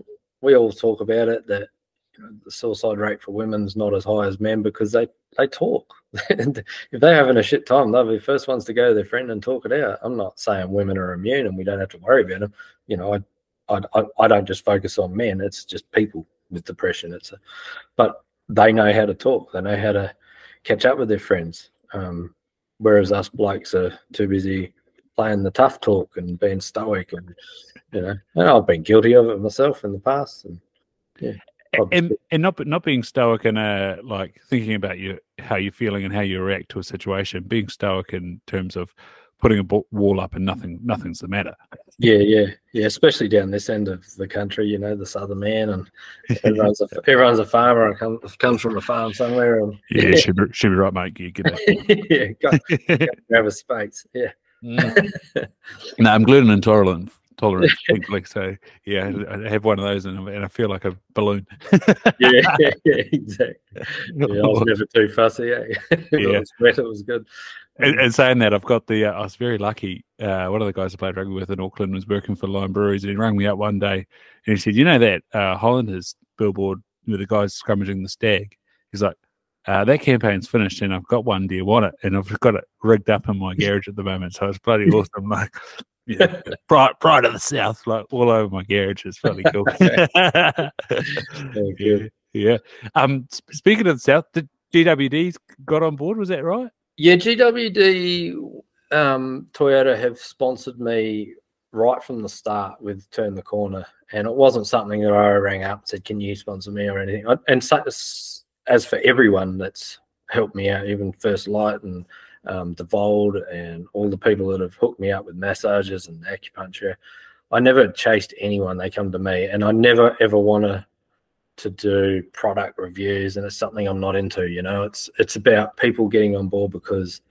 we all talk about it, that you know, the suicide rate for women is not as high as men because they, they talk. And if they're having a shit time, they'll be the first ones to go to their friend and talk it out. I'm not saying women are immune and we don't have to worry about them. You know, I I, I, I don't just focus on men. It's just people with depression. It's a, but they know how to talk. They know how to catch up with their friends. Um, whereas us blokes are too busy playing the tough talk and being stoic. And you know, and I've been guilty of it myself in the past. And yeah, and and not not being stoic and uh like thinking about you how you're feeling and how you react to a situation. Being stoic in terms of putting a wall up and nothing nothing's the matter. Yeah, yeah, yeah. Especially down this end of the country, you know, the southern man, and everyone's a everyone's a farmer and comes comes from a farm somewhere. And yeah, should be should be right, mate. You get it. yeah, got, got to have a space. Yeah. Mm. No, I'm gluten intolerant. Tolerant, thankfully. So yeah, I have one of those, and, and I feel like a balloon. yeah, yeah, yeah, exactly. Yeah, I was never too fussy. Eh? If Yeah. it was wet, it was good. And, and saying that, I've got the. Uh, I was very lucky. Uh, one of the guys I played rugby with in Auckland was working for Lime Breweries, and he rang me up one day, and he said, "You know that uh, Hollanders billboard with the guys scrummaging the stag?" He's like, uh, "That campaign's finished, and I've got one. Do you want it?" And I've got it rigged up in my garage at the moment, so it's bloody awesome. Like, yeah, pride, pride of the South, like all over my garage. It's bloody cool. Very yeah, good. yeah. Um, sp- speaking of the South, the G W D's got on board. Was that right? Yeah, G W D um, Toyota have sponsored me right from the start with Turn the Corner, and it wasn't something that I rang up and said, "Can you sponsor me?" or anything. I, and so, as for everyone that's helped me out, even First Light and um, Devold and all the people that have hooked me up with massages and acupuncture, I never chased anyone. They come to me, and I never ever want to to do product reviews, and it's something I'm not into. You know, it's it's about people getting on board because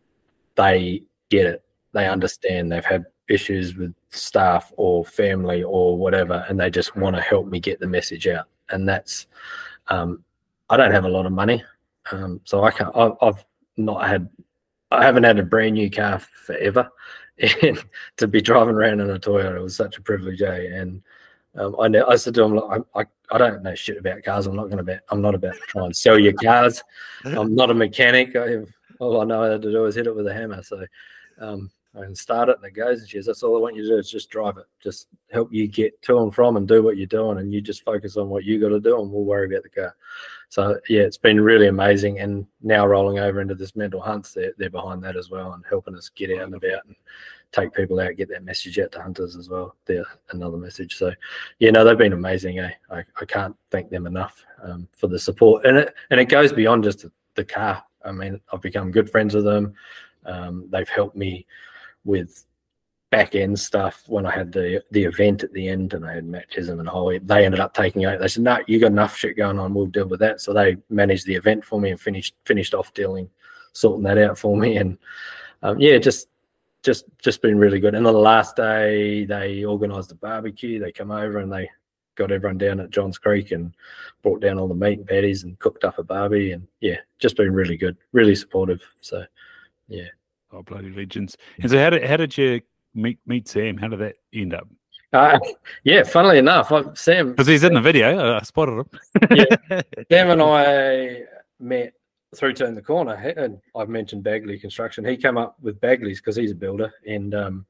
they get it, they understand, they've had issues with staff or family or whatever, and they just want to help me get the message out. And that's um, I don't have a lot of money, um, so I can't. I've, I've not had. I haven't had a brand new car forever, and to be driving around in a Toyota was such a privilege. Eh? And um, I, I said to him, "Look, I, I I don't know shit about cars. I'm not going to. I'm not about to try and sell you cars. I'm not a mechanic. I have, all I know how to do is hit it with a hammer. So um, I can start it and it goes. And she says, that's all I want you to do is just drive it. Just help you get to and from and do what you're doing, and you just focus on what you got to do, and we'll worry about the car." So yeah, it's been really amazing. And now rolling over into this mental hunts, they're, they're behind that as well and helping us get out and about and take people out, get that message out to hunters as well. They're another message. So yeah, no, they've been amazing. Eh? I, I can't thank them enough um, for the support. And it, and it goes beyond just the, the car. I mean, I've become good friends with them. Um, they've helped me with back end stuff when I had the the event at the end and I had matches and a whole. They ended up taking it. They said, "No, you got enough shit going on. We'll deal with that." So they managed the event for me and finished finished off dealing, sorting that out for me. And um, yeah, just just just been really good. And then the last day they organised a barbecue. They come over and they got everyone down at Johns Creek and brought down all the meat and patties and cooked up a barbie. And yeah, just been really good, really supportive. So yeah. Oh, bloody legends. And so how did how did you meet meet Sam? How did that end up? Uh, yeah, funnily enough, I, Sam, Because he's in the video. I spotted him. yeah, Sam and I met through Turn the Corner, and I've mentioned Bagley Construction. He came up with Bagley's because he's a builder, and um,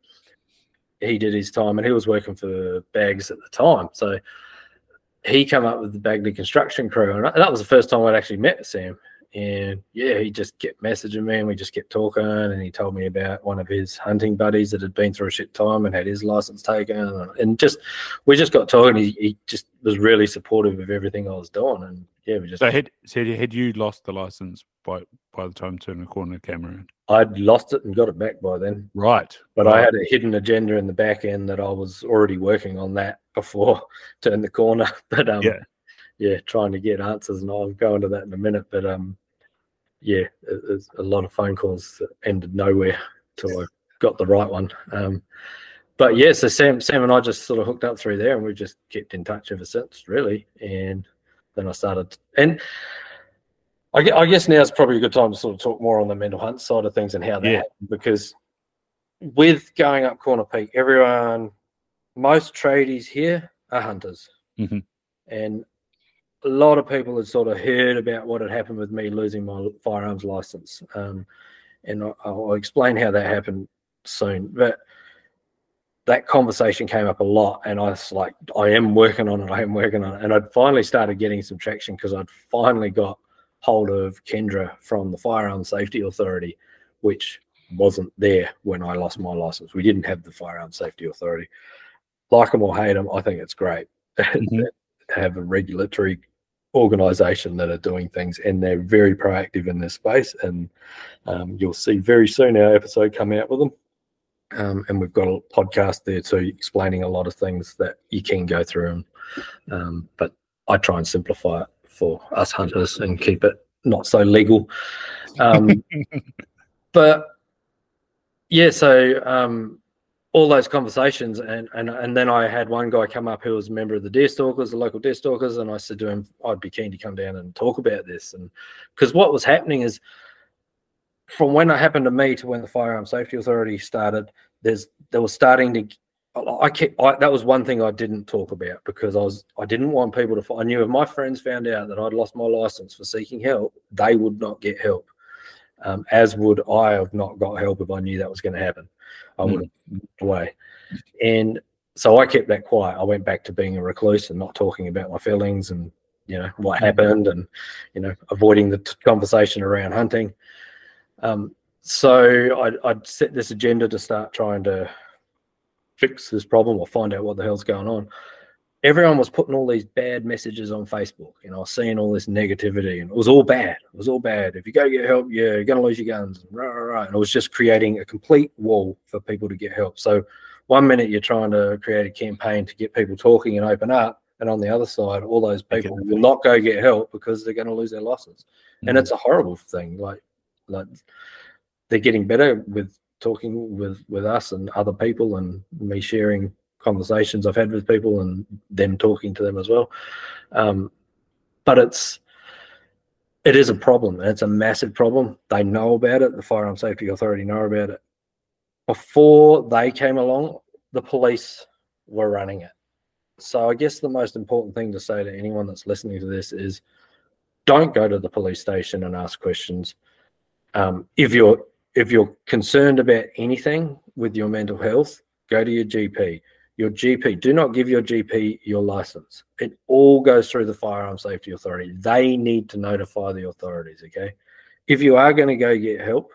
he did his time, and he was working for Bags at the time. So he came up with the Bagley Construction crew, and that was the first time I'd actually met Sam. And yeah, he just kept messaging me and we just kept talking, and he told me about one of his hunting buddies that had been through a shit time and had his license taken, and, and just we just got talking. He, he just was really supportive of everything I was doing, and yeah, we just so had so had you lost the license by by the time turning the corner, Cameron? I'd lost it and got it back by then. Right. But right. I had a hidden agenda in the back end that I was already working on that before turn the corner. But um yeah. yeah, trying to get answers, and I'll go into that in a minute. But um yeah, it, it's a lot of phone calls that ended nowhere till I got the right one. Um but yeah, so Sam Sam and I just sort of hooked up through there, and we've just kept in touch ever since, really. And then I started, and I guess now is probably a good time to sort of talk more on the mental hunt side of things and how that yeah. happened, because with going up Corner Peak, everyone, most tradies here are hunters. Mm-hmm. And a lot of people had sort of heard about what had happened with me losing my firearms license. Um, and I'll, I'll explain how that happened soon. But that conversation came up a lot, and I was like, I am working on it, I am working on it. And I'd finally started getting some traction because I'd finally got hold of Kendra from the Firearms Safety Authority, which wasn't there when I lost my license. We didn't have the Firearms Safety Authority. Like them or hate them, I think it's great mm-hmm. to have a regulatory organisation that are doing things, and they're very proactive in this space. And um, you'll see very soon our episode come out with them. Um, and we've got a podcast there too, explaining a lot of things that you can go through. And, um, but I try and simplify it for us hunters and keep it not so legal. Um, but yeah, so um, all those conversations, and, and and then I had one guy come up who was a member of the Deer Stalkers, the local Deer Stalkers, and I said to him, I'd be keen to come down and talk about this. And because what was happening is, from when it happened to me to when the Firearms Safety Authority started, there's there was starting to I kept I, that was one thing I didn't talk about, because I was I didn't want people to. I knew if my friends found out that I'd lost my license for seeking help, they would not get help, um, as would I have not got help if I knew that was going to happen. I would have moved away, and so I kept that quiet. I went back to being a recluse and not talking about my feelings and you know what happened, and you know avoiding the t- conversation around hunting. Um, so I'd, I'd set this agenda to start trying to fix this problem or find out what the hell's going on. Everyone was putting all these bad messages on Facebook, and I was seeing all this negativity, and it was all bad. It was all bad. If you go get help, you're going to lose your guns. Right, right, right. And it was just creating a complete wall for people to get help. So one minute you're trying to create a campaign to get people talking and open up, and on the other side, all those people will not go get help because they're going to lose their license. Mm-hmm. And it's a horrible thing. Like, like they're getting better with talking with, with us and other people, and me sharing conversations I've had with people and them talking to them as well. Um, but it's, it is a problem, and it's a massive problem. They know about it. The Firearms Safety Authority know about it. Before they came along, the police were running it. So I guess the most important thing to say to anyone that's listening to this is, don't go to the police station and ask questions. Um, if you're if you're concerned about anything with your mental health, go to your G P. Your G P, do not give your G P your license. It all goes through the Firearms Safety Authority. They need to notify the authorities, okay? If you are going to go get help,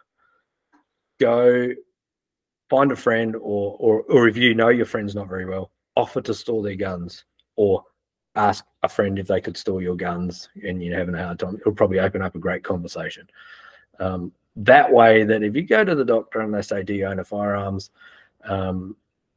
go find a friend, or, or, or if you know your friend's not very well, offer to store their guns, or ask a friend if they could store your guns and you're having a hard time. It'll probably open up a great conversation. Um, that way, that if you go to the doctor and they say, do you own a firearms, um,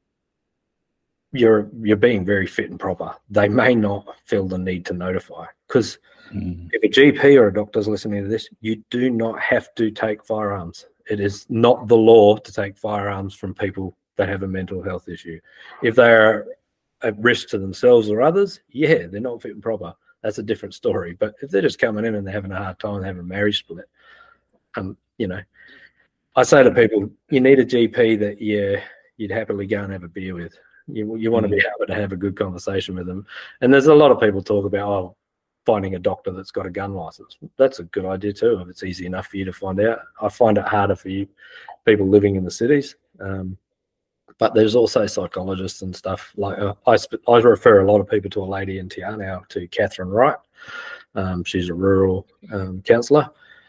you're you're being very fit and proper. They may not feel the need to notify, because mm. if a G P or a doctor's listening to this, you do not have to take firearms. It is not the law to take firearms from people that have a mental health issue. If they are at risk to themselves or others, yeah, they're not fit and proper. That's a different story. But if they're just coming in and they're having a hard time, having a marriage split, um, you know, I say to people, you need a G P that you you'd happily go and have a beer with. You you want to be able to have a good conversation with them. And there's a lot of people talk about, oh, finding a doctor that's got a gun license. That's a good idea too, if it's easy enough for you to find out. I find it harder for you people living in the cities. Um, but there's also psychologists and stuff. Like uh, I, sp- I refer a lot of people to a lady in Te Anau, to Catherine Wright. Um, she's a rural um, counsellor.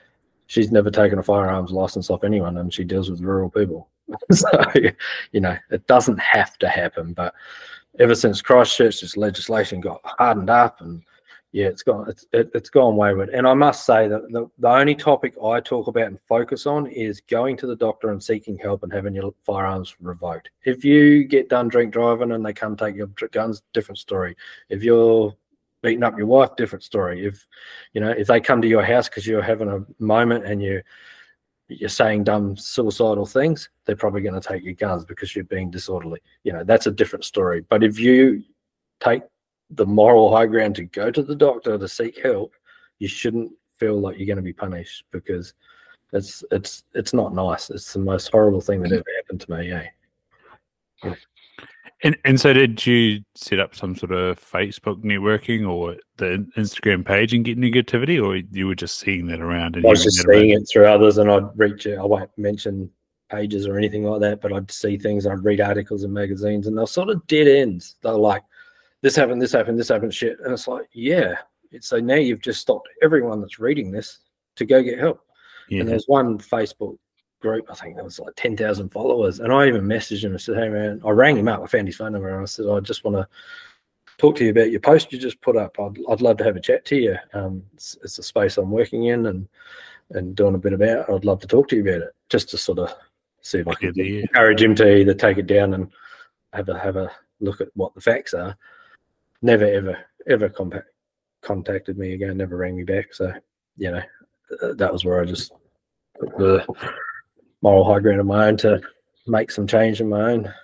she's never taken a firearms license off anyone, and she deals with rural people. So, you know, it doesn't have to happen. But ever since Christchurch, this legislation got hardened up, and yeah, it's gone. It's it, it's gone wayward. And I must say that the, the only topic I talk about and focus on is going to the doctor and seeking help and having your firearms revoked. If you get done drink driving and they come take your guns, different story. If you're beating up your wife, different story. If you know, if they come to your house because you're having a moment and you you're saying dumb suicidal things, they're probably going to take your guns because you're being disorderly. You know, that's a different story. But if you take the moral high ground to go to the doctor to seek help, you shouldn't feel like you're going to be punished, because it's it's it's not nice. It's the most horrible thing that ever happened to me. Yeah. yeah. And and so did you set up some sort of Facebook networking or the Instagram page and get negativity, or you were just seeing that around? And I was just seeing it through others, and I'd reach it. I won't mention pages or anything like that, but I'd see things. I'd read articles in magazines, and they're sort of dead ends. They're like, this happened, this happened, this happened, shit. And it's like, yeah. It's, so now you've just stopped everyone that's reading this to go get help. Yeah. And there's one Facebook group, I think there was like ten thousand followers, and I even messaged him and said, hey man, I rang him up, I found his phone number, and I said, I just want to talk to you about your post you just put up. I'd, I'd love to have a chat to you. Um, it's, it's a space I'm working in and and doing a bit about. I'd love to talk to you about it, just to sort of see if I can yeah, yeah. encourage him to either take it down and have a have a look at what the facts are. Never ever ever contact, contacted me again, never rang me back. So you know, that was where I just put the moral high ground of my own to make some change in my own.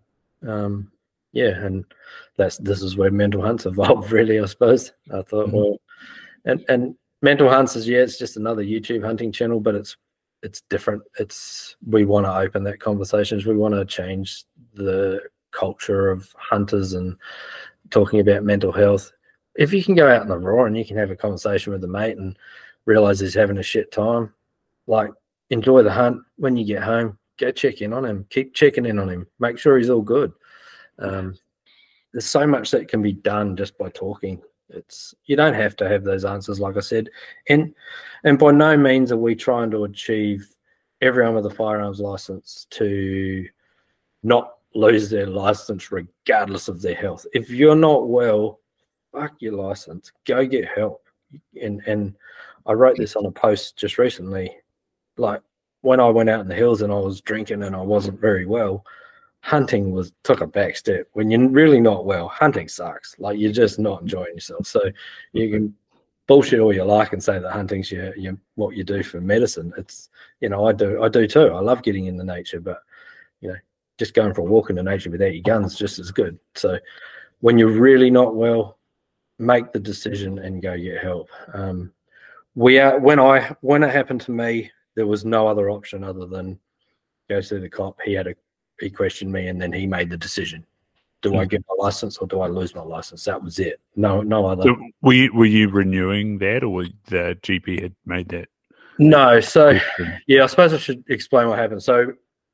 Um, yeah, and that's this is where Mental Hunts evolved, really, I suppose. I thought, mm-hmm. well, and and Mental Hunts is, yeah, it's just another YouTube hunting channel, but it's it's different. It's we want to open that conversations. We want to change the culture of hunters and talking about mental health. If you can go out in the raw and you can have a conversation with a mate and realize he's having a shit time, like, enjoy the hunt. When you get home, go check in on him. Keep checking in on him. Make sure he's all good. Um, there's so much that can be done just by talking. It's you don't have to have those answers, like I said. And and by no means are we trying to achieve everyone with a firearms license to not lose their license regardless of their health. If you're not well, fuck your license. Go get help. And and I wrote this on a post just recently. Like when I went out in the hills and I was drinking and I wasn't very well, hunting was took a back step. When you're really not well, hunting sucks. Like you're just not enjoying yourself. So you can bullshit all you like and say that hunting's your, your what you do for medicine. It's you know I do I do too. I love getting in the nature, but you know just going for a walk in the nature without your guns just as good. So when you're really not well, make the decision and go get help. Um, we are when I when it happened to me. There was no other option other than go see the cop. He had a he questioned me, and then he made the decision: do mm. I get my license or do I lose my license? That was it. No, no other. So were you, were you renewing that, or the G P had made that? No. So yeah, I suppose I should explain what happened. So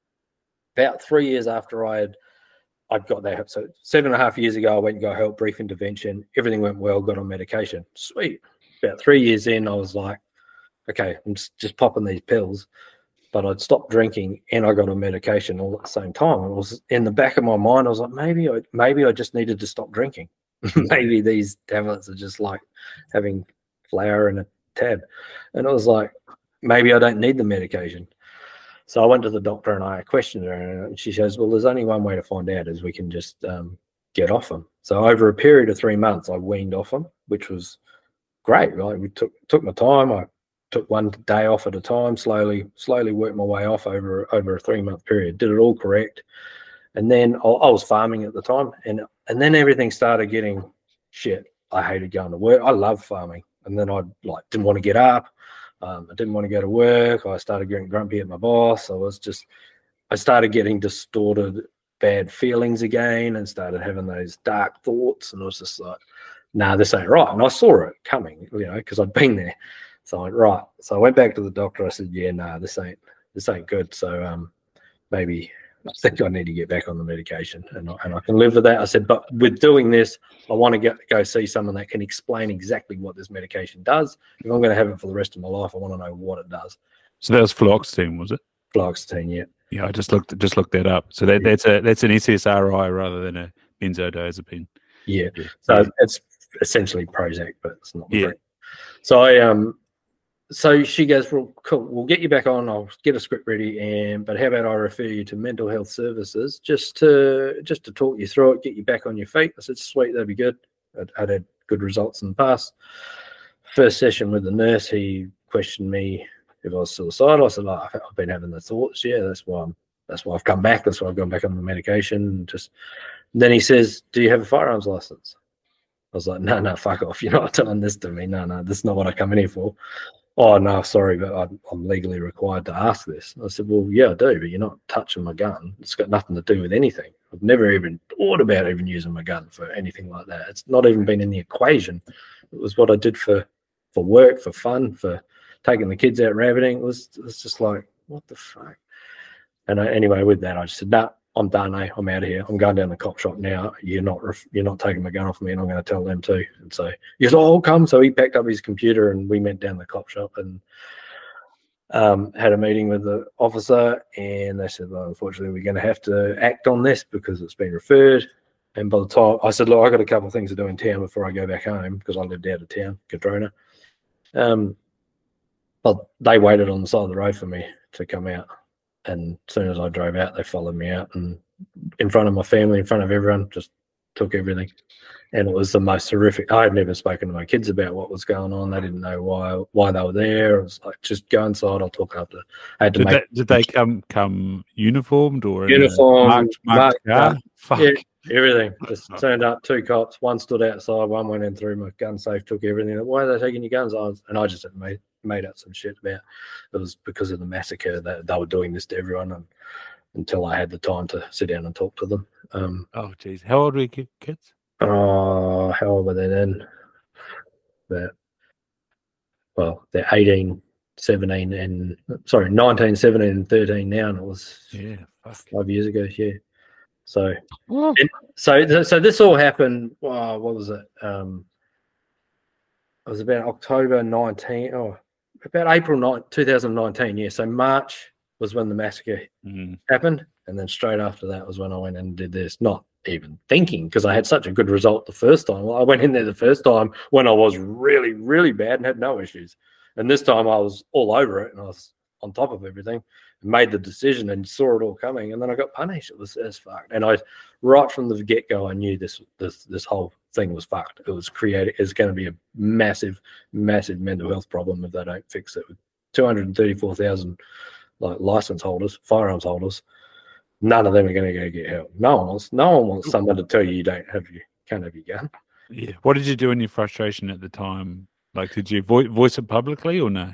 about three years after I had I'd got that help, so seven and a half years ago, I went and got help, brief intervention. Everything went well. Got on medication. Sweet. About three years in, I was like, okay, I'm just popping these pills, but I'd stopped drinking and I got on medication all at the same time. And it was in the back of my mind, I was like, maybe I maybe I just needed to stop drinking. Maybe these tablets are just like having flour in a tab. And it was like, maybe I don't need the medication. So I went to the doctor and I questioned her, and she says, well, there's only one way to find out is we can just um, get off them. So over a period of three months, I weaned off them, which was great. Right? We took took my time. I took one day off at a time, slowly, slowly worked my way off over over a three month period. Did it all correct, and then I, I was farming at the time, and and then everything started getting shit. I hated going to work. I love farming, and then I like didn't want to get up. Um, I didn't want to go to work. I started getting grumpy at my boss. I was just, I started getting distorted, bad feelings again, and started having those dark thoughts. And I was just like, nah, this ain't right. And I saw it coming, you know, because I'd been there. So I went, right. So I went back to the doctor. I said, yeah, nah, this ain't this ain't good. So um, maybe I think I need to get back on the medication, and I, and I can live with that. I said, but with doing this, I want to get go see someone that can explain exactly what this medication does. If I'm going to have it for the rest of my life, I want to know what it does. So that was fluoxetine, was it? Fluoxetine, yeah. Yeah, I just looked just looked that up. So that, that's a that's an S S R I rather than a benzodiazepine. Yeah. So yeah. it's essentially Prozac, but it's not. Yeah. Great. So I um. So she goes, well, cool, we'll get you back on. I'll get a script ready, and but how about I refer you to mental health services just to just to talk you through it, get you back on your feet. I said, sweet, that'd be good. I'd, I'd had good results in the past. First session with the nurse, he questioned me if I was suicidal. I said, oh, I've been having the thoughts. Yeah, that's why I'm. That's why I've come back. That's why I've gone back on the medication. Just then he says, do you have a firearms license? I was like, no, no, fuck off. You're not telling this to me. No, no, this is not what I come in here for. Oh, no, sorry, but I'm, I'm legally required to ask this. I said, well, yeah, I do, but you're not touching my gun. It's got nothing to do with anything. I've never even thought about even using my gun for anything like that. It's not even been in the equation. It was what I did for, for work, for fun, for taking the kids out rabbiting. It was, it was just like, what the fuck? And I, anyway, with that, I just said, no, nah, I'm done, eh? I'm out of here. I'm going down the cop shop now. You're not you're not taking my gun off me, and I'm going to tell them too. And so he goes, oh, I'll come. So he packed up his computer, and we went down the cop shop and um, had a meeting with the officer. And they said, well, unfortunately, we're going to have to act on this because it's been referred. And by the time I said, look, I got a couple of things to do in town before I go back home because I lived out of town, Cadrona. Um, but they waited on the side of the road for me to come out. And as soon as I drove out, they followed me out, and in front of my family, in front of everyone, just took everything. And it was the most horrific. I had never spoken to my kids about what was going on. They didn't know why why they were there. It was like, just go inside. I'll talk after. I had to did, make. They, did they come come uniformed or uniform? Marked, marked marked, Fuck. Yeah, everything. Just turned up. Two cops. One stood outside. One went in through my gun safe. Took everything. Why are they taking your guns? I was, and I just had made made up some shit about it was because of the massacre that they were doing this to everyone, and until I had the time to sit down and talk to them. Um, oh, geez. How old were your kids? Oh, how old were they then? That well, they're eighteen, seventeen, and sorry, nineteen, seventeen, and thirteen now, and it was yeah, fuck. five years ago. Yeah. So, oh. and so, so this all happened. Oh, what was it? Um, it was about October nineteenth. Oh, about April ninth, two thousand nineteen. Yeah. So March was when the massacre mm. happened, and then straight after that was when I went and did this. Not even thinking because I had such a good result the first time. Well, I went in there the first time when I was really, really bad and had no issues, and this time I was all over it and I was on top of everything. Made the decision and saw it all coming, and then I got punished. It was as fucked, and I, right from the get go, I knew this this this whole thing was fucked. It was created. It's going to be a massive, massive mental health problem if they don't fix it. With two hundred thirty-four thousand like license holders, firearms holders, none of them are going to go get help. No one wants. No one wants someone to tell you you don't have you can't have your gun. Yeah. What did you do in your frustration at the time? Like, did you vo- voice it publicly or no?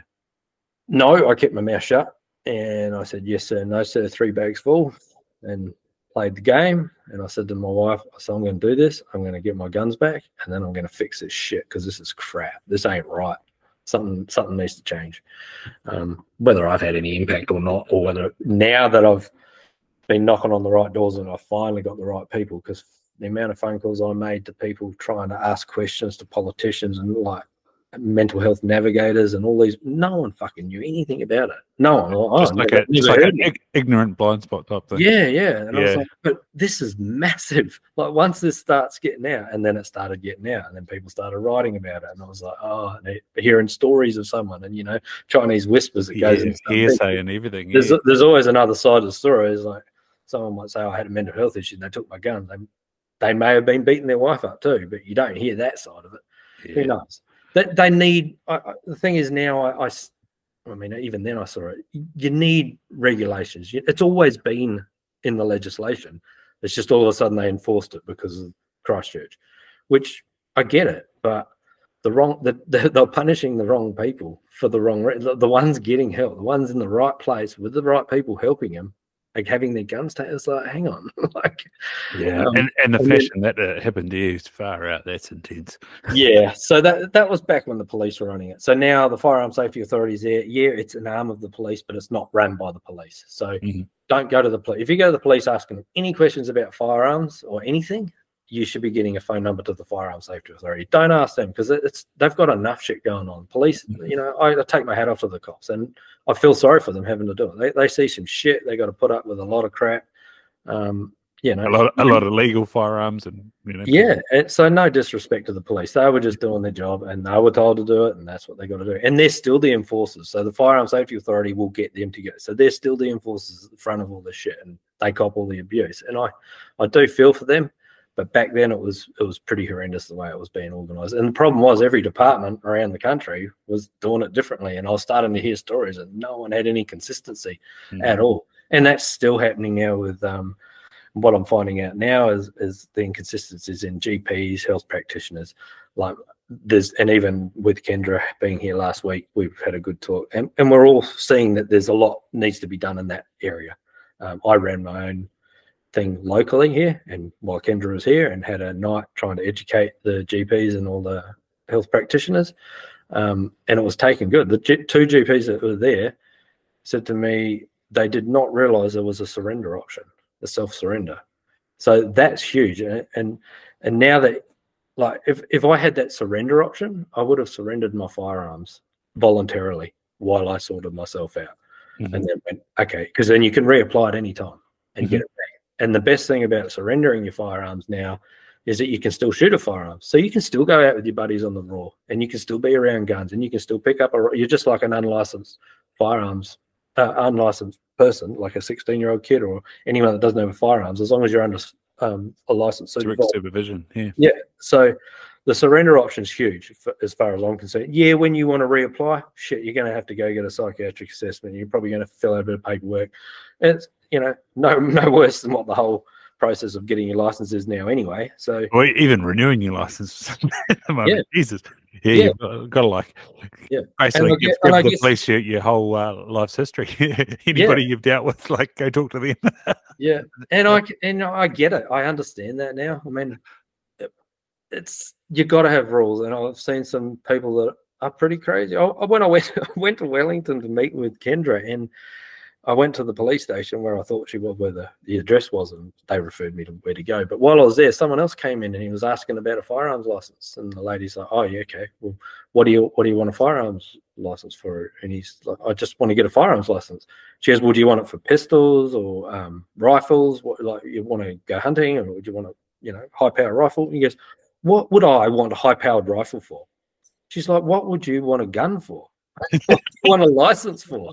No, I kept my mouth shut. And I said, yes, sir, no, sir, three bags full, and played the game. And I said to my wife, I said, I'm going to do this. I'm going to get my guns back, and then I'm going to fix this shit because this is crap. This ain't right. Something something needs to change. Um, whether I've had any impact or not, or whether now that I've been knocking on the right doors and I finally got the right people, because the amount of phone calls I made to people trying to ask questions to politicians and like mental health navigators and all these, no one fucking knew anything about it. No one. Oh, just like, a, just like an ignorant blind spot type thing. Yeah, yeah. And yeah. I was like, but this is massive. Like once this starts getting out, and then it started getting out, and then people started writing about it, and I was like, oh, and hearing stories of someone, and you know, Chinese whispers that goes yeah, into hearsay and everything. There's yeah. there's always another side of the story. It's like someone might say, oh, I had a mental health issue, and they took my gun. They they may have been beating their wife up too, but you don't hear that side of it. Yeah. Who knows? They, they need, I, I, the thing is now, I, I, I mean, even then I saw it, you need regulations. It's always been in the legislation. It's just all of a sudden they enforced it because of Christchurch, which I get it, but the wrong, the, the, they're punishing the wrong people for the wrong, the, the ones getting help, the ones in the right place with the right people helping them, like having their guns taken. It's like, hang on. like, yeah. Um, and, and the and fashion then, that uh, happened to you is far out. That's intense. Yeah. So that that was back when the police were running it. So now the Firearm Safety Authority is there. Yeah, it's an arm of the police, but it's not run by the police. So mm-hmm. don't go to the police. If you go to the police asking any questions about firearms or anything, you should be getting a phone number to the Firearm Safety Authority. Don't ask them because it's they've got enough shit going on. Police, you know, I, I take my hat off to the cops, and I feel sorry for them having to do it. They they see some shit. They got to put up with a lot of crap. Um, you know, a lot, a lot of legal firearms, and you know, yeah. And so no disrespect to the police. They were just doing their job, and they were told to do it, and that's what they got to do. And they're still the enforcers. So the Firearm Safety Authority will get them to go. So they're still the enforcers at the front of all this shit, and they cop all the abuse. And I, I do feel for them. But back then it was it was pretty horrendous the way it was being organised. And the problem was every department around the country was doing it differently. And I was starting to hear stories and no one had any consistency mm-hmm. at all. And that's still happening now with um, what I'm finding out now is, is the inconsistencies in G Ps, health practitioners. Like there's and even with Kendra being here last week, we've had a good talk. And, and we're all seeing that there's a lot needs to be done in that area. Um, I ran my own thing locally here, and while Kendra was here and had a night trying to educate the G Ps and all the health practitioners, um, and it was taken good. The G two G Ps that were there said to me they did not realise there was a surrender option, a self-surrender. So that's huge. And, and and now that, like, if if I had that surrender option, I would have surrendered my firearms voluntarily while I sorted myself out, mm-hmm. and then went okay, because then you can reapply at any time and mm-hmm. get it back. And the best thing about surrendering your firearms now is that you can still shoot a firearm. So you can still go out with your buddies on the raw, and you can still be around guns, and you can still pick up a. You're just like an unlicensed firearms, uh, unlicensed person, like a sixteen-year-old kid or anyone that doesn't have firearms, as long as you're under um, a license. Direct supervision. Yeah. Yeah. So the surrender option is huge as far as I'm concerned. Yeah, when you want to reapply, shit, you're going to have to go get a psychiatric assessment. You're probably going to fill out a bit of paperwork. It's you know, no, no worse than what the whole process of getting your license is now, anyway. So, or even renewing your license. yeah. Jesus, yeah, yeah. you've got, got to like, yeah, basically give, give the guess, police your, your whole uh, life's history. Anybody yeah. you've dealt with, like, go talk to them. yeah, and I and I get it. I understand that now. I mean, it's you got to have rules, and I've seen some people that are pretty crazy. I, when I went I went to Wellington to meet with Kendra, and I went to the police station where I thought she was, where the, the address was, and they referred me to where to go. But while I was there, someone else came in and he was asking about a firearms license. And the lady's like, "Oh, yeah, okay. Well, what do you what do you want a firearms license for?" And he's like, "I just want to get a firearms license." She goes, "Well, do you want it for pistols or um, rifles? What, like, you want to go hunting, or would you want a you know high powered rifle?" And he goes, "What would I want a high powered rifle for?" She's like, "What would you want a gun for? What do you want a license for?"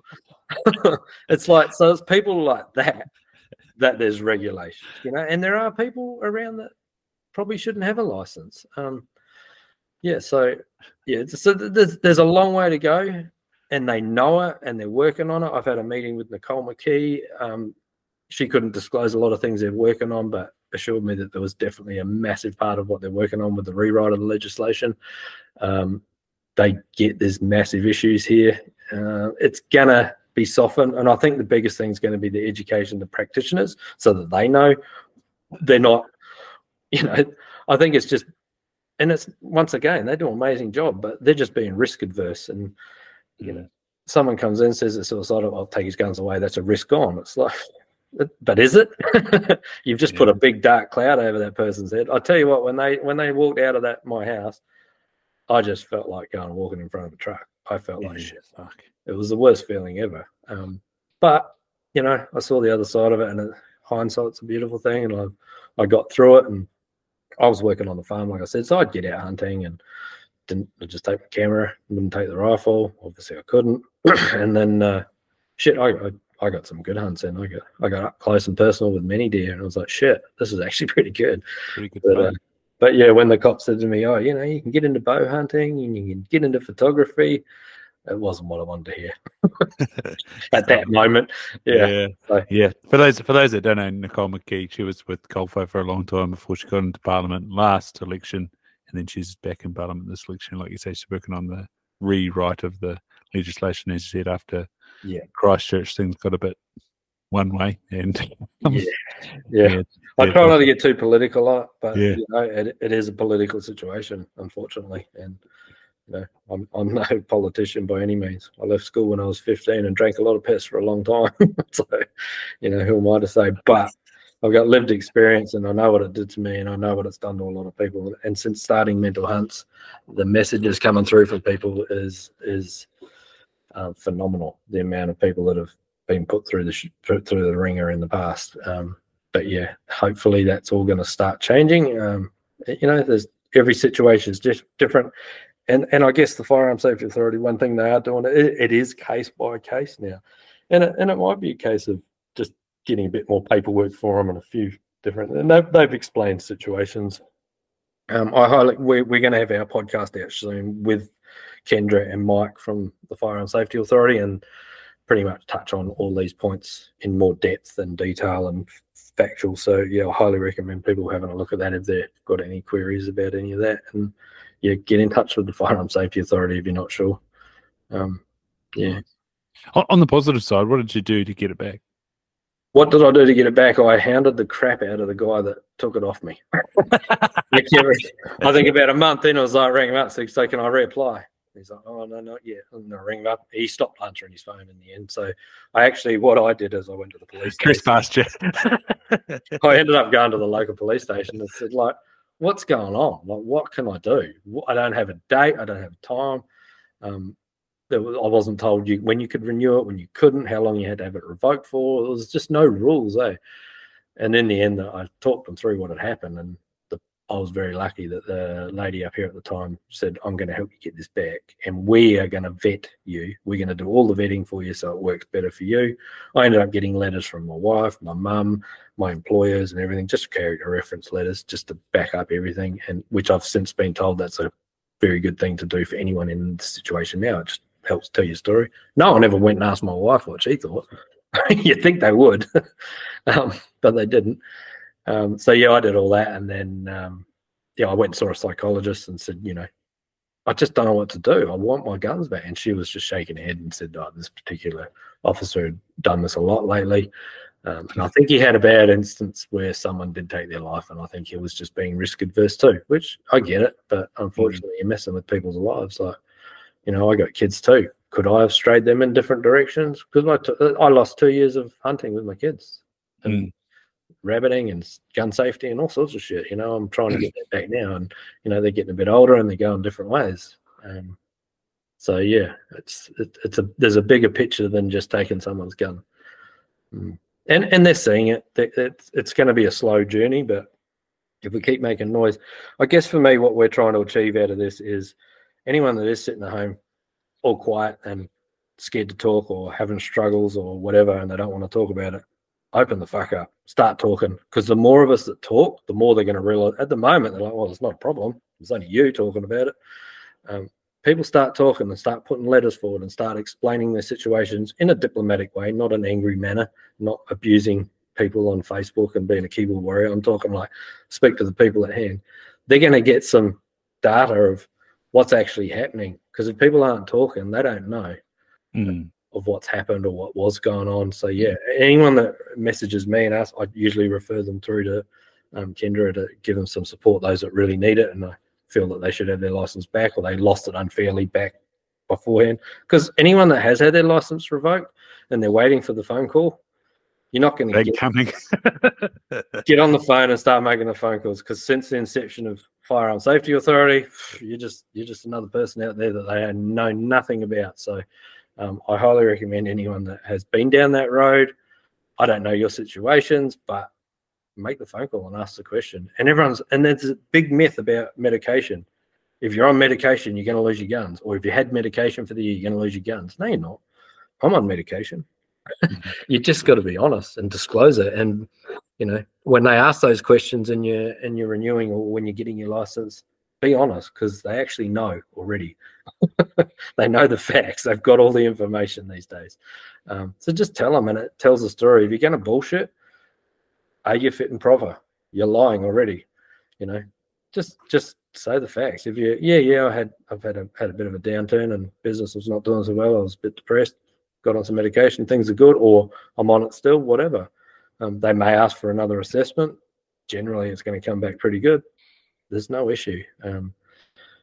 It's like, so it's people like that that there's regulations, you know, and there are people around that probably shouldn't have a license. Um, yeah, so yeah, so there's there's a long way to go, and they know it, and they're working on it. I've had a meeting with Nicole McKee. Um, she couldn't disclose a lot of things they're working on, but assured me that there was definitely a massive part of what they're working on with the rewrite of the legislation. Um, they get there's massive issues here. Uh, it's gonna be softened, and I think the biggest thing is going to be the education of the practitioners, so that they know they're not, you know, I think it's just, and it's once again they do an amazing job, but they're just being risk adverse, and you know, someone comes in and says it's suicidal, I'll take his guns away. That's a risk gone. It's like, but is it? You've just yeah. put a big dark cloud over that person's head. I tell you what, when they when they walked out of that my house, I just felt like going and walking in front of a truck. I felt yeah, like shit. Fuck. It was the worst feeling ever. Um, but, you know, I saw the other side of it, and it, hindsight's a beautiful thing, and I, I got through it, and I was working on the farm, like I said, so I'd get out hunting and didn't I'd just take my camera, wouldn't take the rifle. Obviously, I couldn't. And then, uh, shit, I, I I got some good hunts in. I got I got up close and personal with many deer, and I was like, shit, this is actually pretty good. Pretty good but, uh, but, yeah, when the cop said to me, oh, you know, you can get into bow hunting and you can get into photography, it wasn't what I wanted to hear at that moment. Yeah, yeah. So, yeah. For those for those that don't know, Nicole McKee, she was with Colfo for a long time before she got into Parliament last election, and then she's back in Parliament this election. Like you say, she's working on the rewrite of the legislation, as you said, after yeah. Christchurch things got a bit one way. And yeah, yeah. yeah I try not to get too political on it, but yeah. you know, it, it is a political situation, unfortunately, and. You know, I'm I'm no politician by any means. I left school when I was fifteen and drank a lot of piss for a long time. So, you know, who am I to say? But I've got lived experience, and I know what it did to me, and I know what it's done to a lot of people. And since starting Mental Hunts, the messages coming through from people is is uh, phenomenal. The amount of people that have been put through the put through the ringer in the past. Um, but yeah, hopefully that's all going to start changing. Um, you know, there's every situation is just different. And and I guess the Firearm Safety Authority, one thing they are doing, it, it is case by case now. And it, and it might be a case of just getting a bit more paperwork for them and a few different, and they've, they've explained situations. Um, I highlight, we're, we're going to have our podcast out soon with Kendra and Mike from the Firearm Safety Authority, and pretty much touch on all these points in more depth and detail and factual. So yeah, I highly recommend people having a look at that if they've got any queries about any of that. And yeah, get in touch with the Firearm Safety Authority if you're not sure. Um, yeah. On the positive side, what did you do to get it back? What did I do to get it back? I hounded the crap out of the guy that took it off me. I think about a month in, I was like, ring him up, so, so can I reapply? He's like, oh, no, not yet. I'm going to ring him up. He stopped answering his phone in the end. So I actually, what I did is I went to the police Chris station. Pasture. I ended up going to the local police station and said, like, what's going on? Like, what can I do? I don't have a date. I don't have time. Um, there was, I wasn't told you when you could renew it, when you couldn't, how long you had to have it revoked for. There was just no rules, eh? And in the end, I talked them through what had happened, and the, I was very lucky that the lady up here at the time said, I'm going to help you get this back, and we are going to vet you. We're going to do all the vetting for you so it works better for you. I ended up getting letters from my wife, my mum, my employers and everything, just character reference letters just to back up everything, and which I've since been told that's a very good thing to do for anyone in the situation now. It just helps tell your story. No one ever went and asked my wife what she thought. You'd think they would, um, but they didn't. Um, so yeah, I did all that, and then um, yeah, I went and saw a psychologist and said, you know, I just don't know what to do. I want my guns back. And she was just shaking her head and said, oh, this particular officer had done this a lot lately. Um, and I think he had a bad instance where someone did take their life, and I think he was just being risk adverse too, which I get it, but unfortunately you're messing with people's lives. Like, you know, I got kids too. Could I have strayed them in different directions? Because I, t- I lost two years of hunting with my kids, and mm. rabbiting and gun safety and all sorts of shit. You know, I'm trying to get that back now, and you know they're getting a bit older and they're going different ways. Um, so yeah, it's it, it's a there's a bigger picture than just taking someone's gun, mm. and and they're seeing it. It's it's going to be a slow journey, but if we keep making noise, I guess for me, what we're trying to achieve out of this is anyone that is sitting at home all quiet and scared to talk or having struggles or whatever, and they don't want to talk about it, open the fuck up, start talking. Because the more of us that talk, the more they're going to realize. At the moment, they're like, well, it's not a problem. It's only you talking about it. Um, people start talking and start putting letters forward and start explaining their situations in a diplomatic way, not an angry manner, not abusing people on Facebook and being a keyboard warrior. I'm talking like speak to the people at hand. They're going to get some data of what's actually happening, because if people aren't talking, they don't know mm. of what's happened or what was going on. So yeah, anyone that messages me and us, I usually refer them through to um, Kendra to give them some support, those that really need it, and I feel that they should have their license back or they lost it unfairly back beforehand. Because anyone that has had their license revoked and they're waiting for the phone call, you're not going to get coming. Get on the phone and start making the phone calls, because since the inception of Firearm Safety Authority, you're just you're just another person out there that they know nothing about. So um, I highly recommend anyone that has been down that road. I don't know your situations, but make the phone call and ask the question. And everyone's and there's a big myth about medication. If you're on medication, you're going to lose your guns, or if you had medication for the year, you're going to lose your guns. No, you're not. I'm on medication. You just got to be honest and disclose it. And you know, when they ask those questions and you're and you're renewing or when you're getting your license, be honest, because they actually know already. They know the facts. They've got all the information these days. Um, so just tell them, and it tells a story. If you're going to bullshit, are you fit and proper? You're lying already. You know, just just say the facts. If you, yeah, yeah, I had I've had a had a bit of a downturn and business was not doing so well. I was a bit depressed. Got on some medication, things are good, or I'm on it still, whatever. Um, they may ask for another assessment. Generally, it's going to come back pretty good. There's no issue. Um,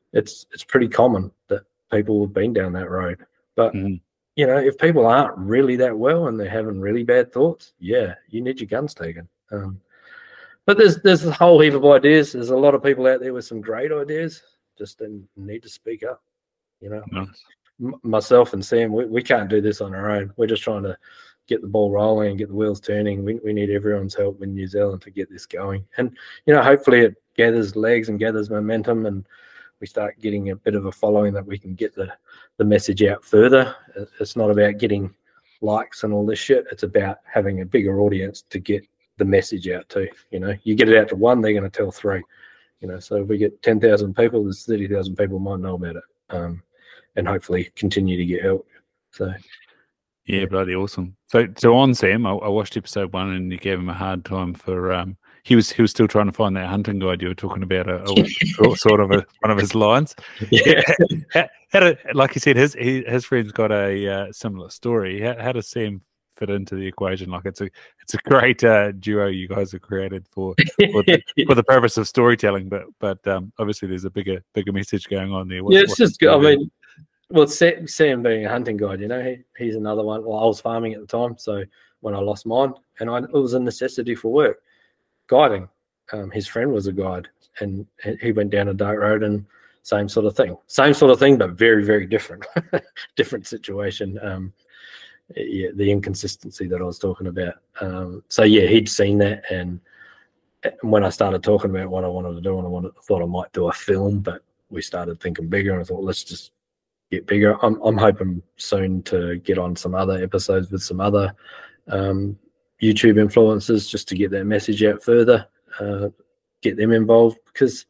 it's it's pretty common that people have been down that road. But Mm. you know, if people aren't really that well and they're having really bad thoughts, yeah, you need your guns taken. Um, but there's there's a whole heap of ideas. There's a lot of people out there with some great ideas. Just then need to speak up. You know, Nice. M- myself and Sam, we, we can't do this on our own. We're just trying to get the ball rolling and get the wheels turning. We we need everyone's help in New Zealand to get this going. And you know, hopefully it gathers legs and gathers momentum, and we start getting a bit of a following that we can get the the message out further. It's not about getting likes and all this shit. It's about having a bigger audience to get the message out to. You know, you get it out to one, they're going to tell three. You know, so if we get ten thousand people, there's thirty thousand people might know about it, um, and hopefully continue to get help. So, yeah, bloody awesome. So, so on Sam, I, I watched episode one, and you gave him a hard time for. Um, he was he was still trying to find that hunting guide you were talking about, a, a sort of a, one of his lines. Yeah, how, how did, like you said, his he, his friend's got a uh, similar story. How, how does Sam fit into the equation? Like it's a it's a great uh, duo you guys have created for for the, for the purpose of storytelling, but but um, obviously there's a bigger bigger message going on there. What's, yeah, it's what's just. I mean, well, Sam, Sam being a hunting guide, you know, he, he's another one. Well, I was farming at the time, so when I lost mine, and I, it was a necessity for work, guiding. Um, his friend was a guide, and he went down a dirt road, and same sort of thing, same sort of thing, but very very different, different situation. Um, yeah, the inconsistency that I was talking about. Um, so yeah, he'd seen that, and when I started talking about what I wanted to do, and I wanted, I thought I might do a film, but we started thinking bigger, and I thought let's just get bigger. I'm I'm hoping soon to get on some other episodes with some other um, YouTube influencers, just to get that message out further, uh, get them involved, because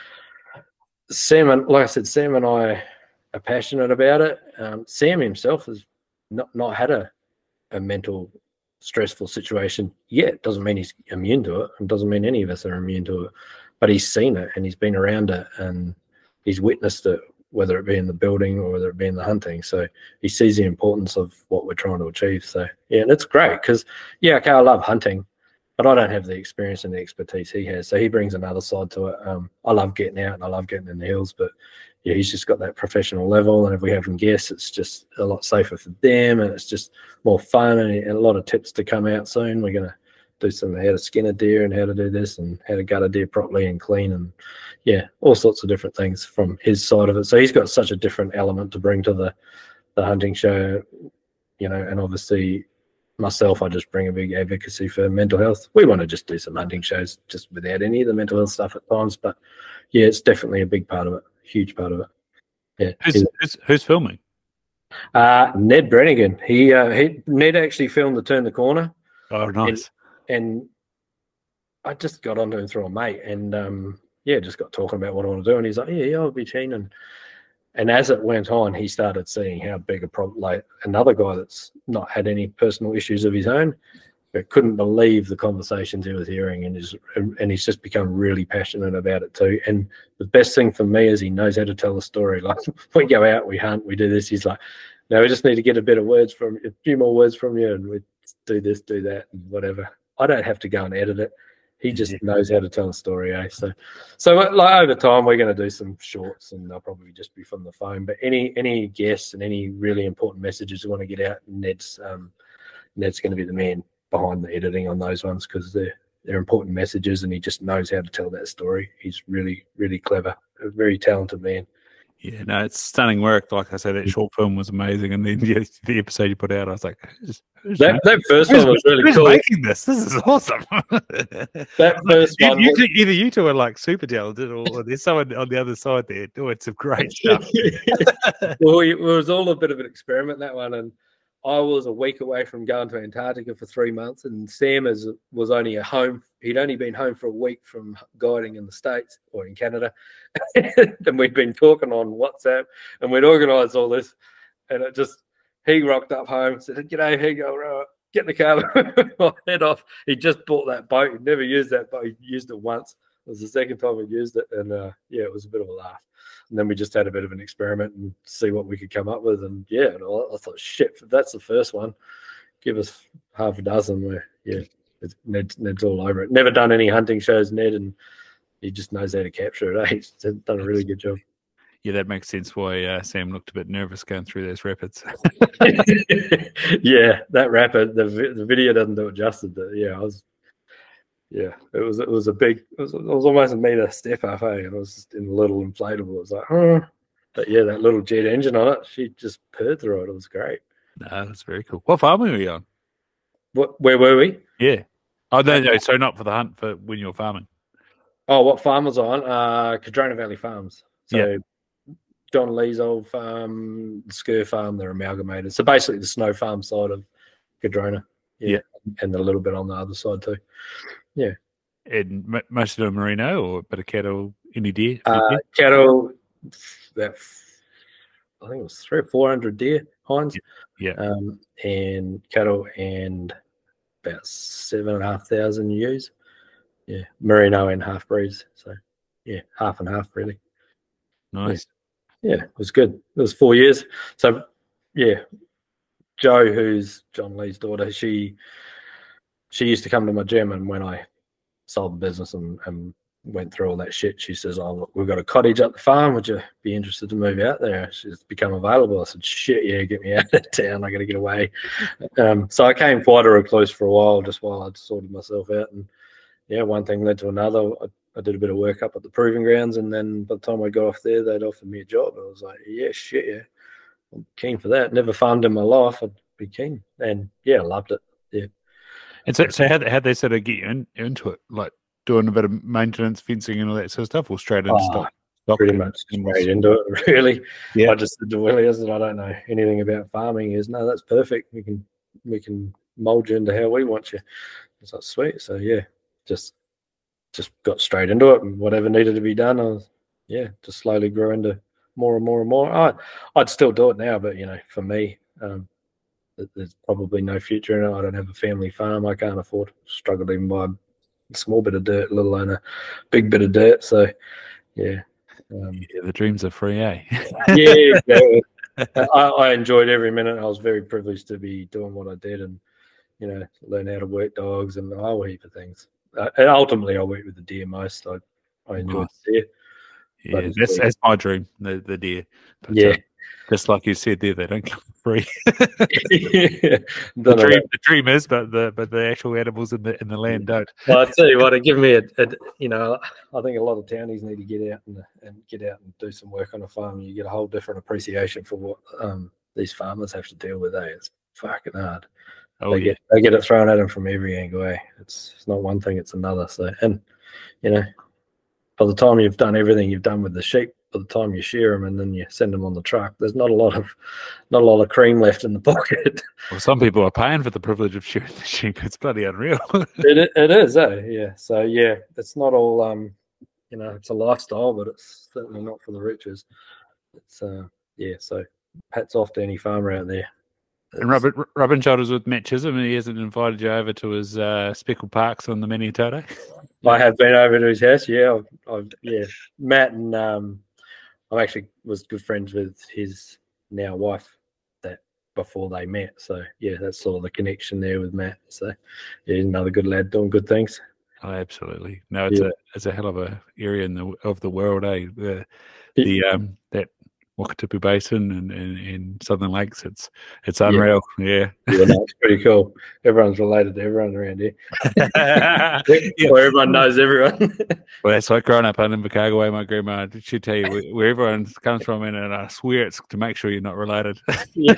Sam and like I said, Sam and I are passionate about it. Um, Sam himself has not not had a a mental stressful situation yet. Doesn't mean he's immune to it, and doesn't mean any of us are immune to it. But he's seen it, and he's been around it, and he's witnessed it, whether it be in the building or whether it be in the hunting. So he sees the importance of what we're trying to achieve. So yeah, and it's great because yeah, okay, I love hunting, but I don't have the experience and the expertise he has. So he brings another side to it. Um, I love getting out and I love getting in the hills, but yeah, he's just got that professional level. And if we have them guests, it's just a lot safer for them, and it's just more fun, and, and a lot of tips to come out soon. We're going to do some how to skin a deer and how to do this and how to gut a deer properly and clean, and yeah, all sorts of different things from his side of it. So he's got such a different element to bring to the the hunting show, you know, and obviously myself, I just bring a big advocacy for mental health. We want to just do some hunting shows just without any of the mental health stuff at times, but yeah, it's definitely a big part of it, huge part of it. Yeah. Who's, who's, who's filming? Uh, Ned Brannigan. He, uh, he Ned actually filmed the Turn the Corner. Oh, nice. And, and I just got onto him through a mate, and um, yeah, just got talking about what I want to do, and he's like, yeah, yeah, I'll be keen. And and as it went on, he started seeing how big a problem, like another guy that's not had any personal issues of his own, but couldn't believe the conversations he was hearing, and is and he's just become really passionate about it too. And the best thing for me is he knows how to tell a story. Like we go out, we hunt, we do this. He's like, no, we just need to get a bit of words from a few more words from you, and we do this, do that, and whatever. I don't have to go and edit it. He just yeah. knows how to tell a story, eh? So, so like over time, we're going to do some shorts, and they'll probably just be from the phone. But any any guests and any really important messages you want to get out, Ned's um, Ned's going to be the man behind the editing on those ones, because they're they're important messages, and he just knows how to tell that story. He's really really clever, a very talented man. Yeah, no, it's stunning work. Like I said, that short film was amazing, and then yeah, the episode you put out, I was like, who's, who's that, that first who's, one was really who's cool. Making this, this is awesome. That first you, one, you was... two, either you two are like super talented, or there's someone on the other side there doing some great stuff. Well, it was all a bit of an experiment, that one, and I was a week away from going to Antarctica for three months, and Sam is, was only at home. He'd only been home for a week from guiding in the States or in Canada. And we'd been talking on WhatsApp, and we'd organised all this. And it just, he rocked up home, said, "G'day, here you go, right, get in the car, I'll head off." He just bought that boat. He'd never used that boat. He used it once. It was the second time we used it. And uh, yeah, it was a bit of a laugh. And then we just had a bit of an experiment and see what we could come up with. And yeah, and I, I thought, shit, that's the first one. Give us half a dozen. Where yeah, it's, Ned's, Ned's all over it. Never done any hunting shows, Ned, and he just knows how to capture it. Eh? He's done a really good job. Yeah, that makes sense why uh, Sam looked a bit nervous going through those rapids. Yeah, that rapid, the the video doesn't do it justice. But yeah, I was, yeah, it was it was a big, it was, it was almost a meter step up, hey, and it was just in a little inflatable. It was like, oh, but yeah, that little jet engine on it, she just purred through it. It was great. No, that's very cool. What farm were you on? What? Where were we? Yeah. Oh no, no, so not for the hunt, for when you're farming. Oh, what farm was I on? Uh, Cadrona Valley Farms. So. Yeah. John Lee's old farm, the Skur farm, they're amalgamated. So basically the snow farm side of Cadrona. Yeah. yeah. And a little bit on the other side too. Yeah. And m- most of them merino or a bit of cattle, any deer? Uh, deer? Cattle, about, I think it was three or four hundred deer, hinds. Yeah. yeah. Um, and cattle and about seven and a half thousand ewes. Yeah. Merino and half breeds. So yeah, half and half really. Nice. Yeah. Yeah, it was good. It was four years. So, yeah, Jo, who's John Lee's daughter, she she used to come to my gym, and when I sold the business and, and went through all that shit, she says, "Oh, look, we've got a cottage at the farm. Would you be interested to move out there?" She's become available. I said, "Shit, yeah, get me out of town. I got to get away." Um, so I came quite a recluse for a while, just while I'd sorted myself out, and yeah, one thing led to another. I, I did a bit of work up at the proving grounds, and then by the time I got off there, they'd offered me a job. I was like, yeah, shit, yeah, I'm keen for that. Never farmed in my life. I'd be keen. And yeah, I loved it. Yeah. And so, so how how they sort of get you in, into it? Like doing a bit of maintenance, fencing, and all that sort of stuff, or straight into oh, stock? Pretty much straight into it, really. Yeah. I just said to Willie, I said, I don't know anything about farming. He goes, no, that's perfect. We can we can mold you into how we want you. It's like, sweet. So yeah, just. Just got straight into it, and whatever needed to be done, I was, yeah, just slowly grew into more and more and more. I, I'd still do it now, but you know, for me, um, there's probably no future in it. I don't have a family farm. I can't afford to struggle to even buy a small bit of dirt, let alone a big bit of dirt. So, yeah, um, yeah the dreams are free, eh? Yeah, exactly. I, I enjoyed every minute. I was very privileged to be doing what I did, and you know, learn how to work dogs and a whole heap of things. Uh, and ultimately, I worked with the deer most. I, I enjoyed nice. the deer. Yeah, that's, that's my dream, the, the deer. But, yeah. Um, just like you said there, they don't come free. yeah. the, dream, the dream is, but the but the actual animals in the in the land don't. Well, I tell you what, it give me a, a, you know, I think a lot of townies need to get out and and get out and do some work on a farm. You get a whole different appreciation for what um, these farmers have to deal with. Eh? It's fucking hard. Oh, they yeah. get they get it thrown at them from every angle. Eh? It's it's not one thing; it's another. So, and you know, by the time you've done everything you've done with the sheep, by the time you shear them and then you send them on the truck, there's not a lot of not a lot of cream left in the pocket. Well, some people are paying for the privilege of shearing the sheep. It's bloody unreal. it it is, eh? Yeah. So yeah, it's not all um, you know, it's a lifestyle, but it's certainly not for the riches. It's uh, yeah. So hats off to any farmer out there. And rubbing, rubbing shoulders with Matt Chisholm, and he hasn't invited you over to his uh, Speckle Parks on the Manitoto. I have been over to his house. Yeah, I've, I've, yeah. Matt and um, I actually was good friends with his now wife that before they met. So yeah, that's sort of the connection there with Matt. So yeah, he's another good lad doing good things. Oh, absolutely. No, it's yeah. a it's a hell of a area in the of the world, eh? The the um that Wakatipu Basin and, and, and Southern Lakes, it's it's unreal. Yeah, yeah, no, it's pretty cool. Everyone's related to everyone around here. yeah. Where everyone knows everyone. Well, that's like growing up in Invercargill. My grandma she'd tell you where, where everyone comes from, and, and I swear it's to make sure you're not related. yeah,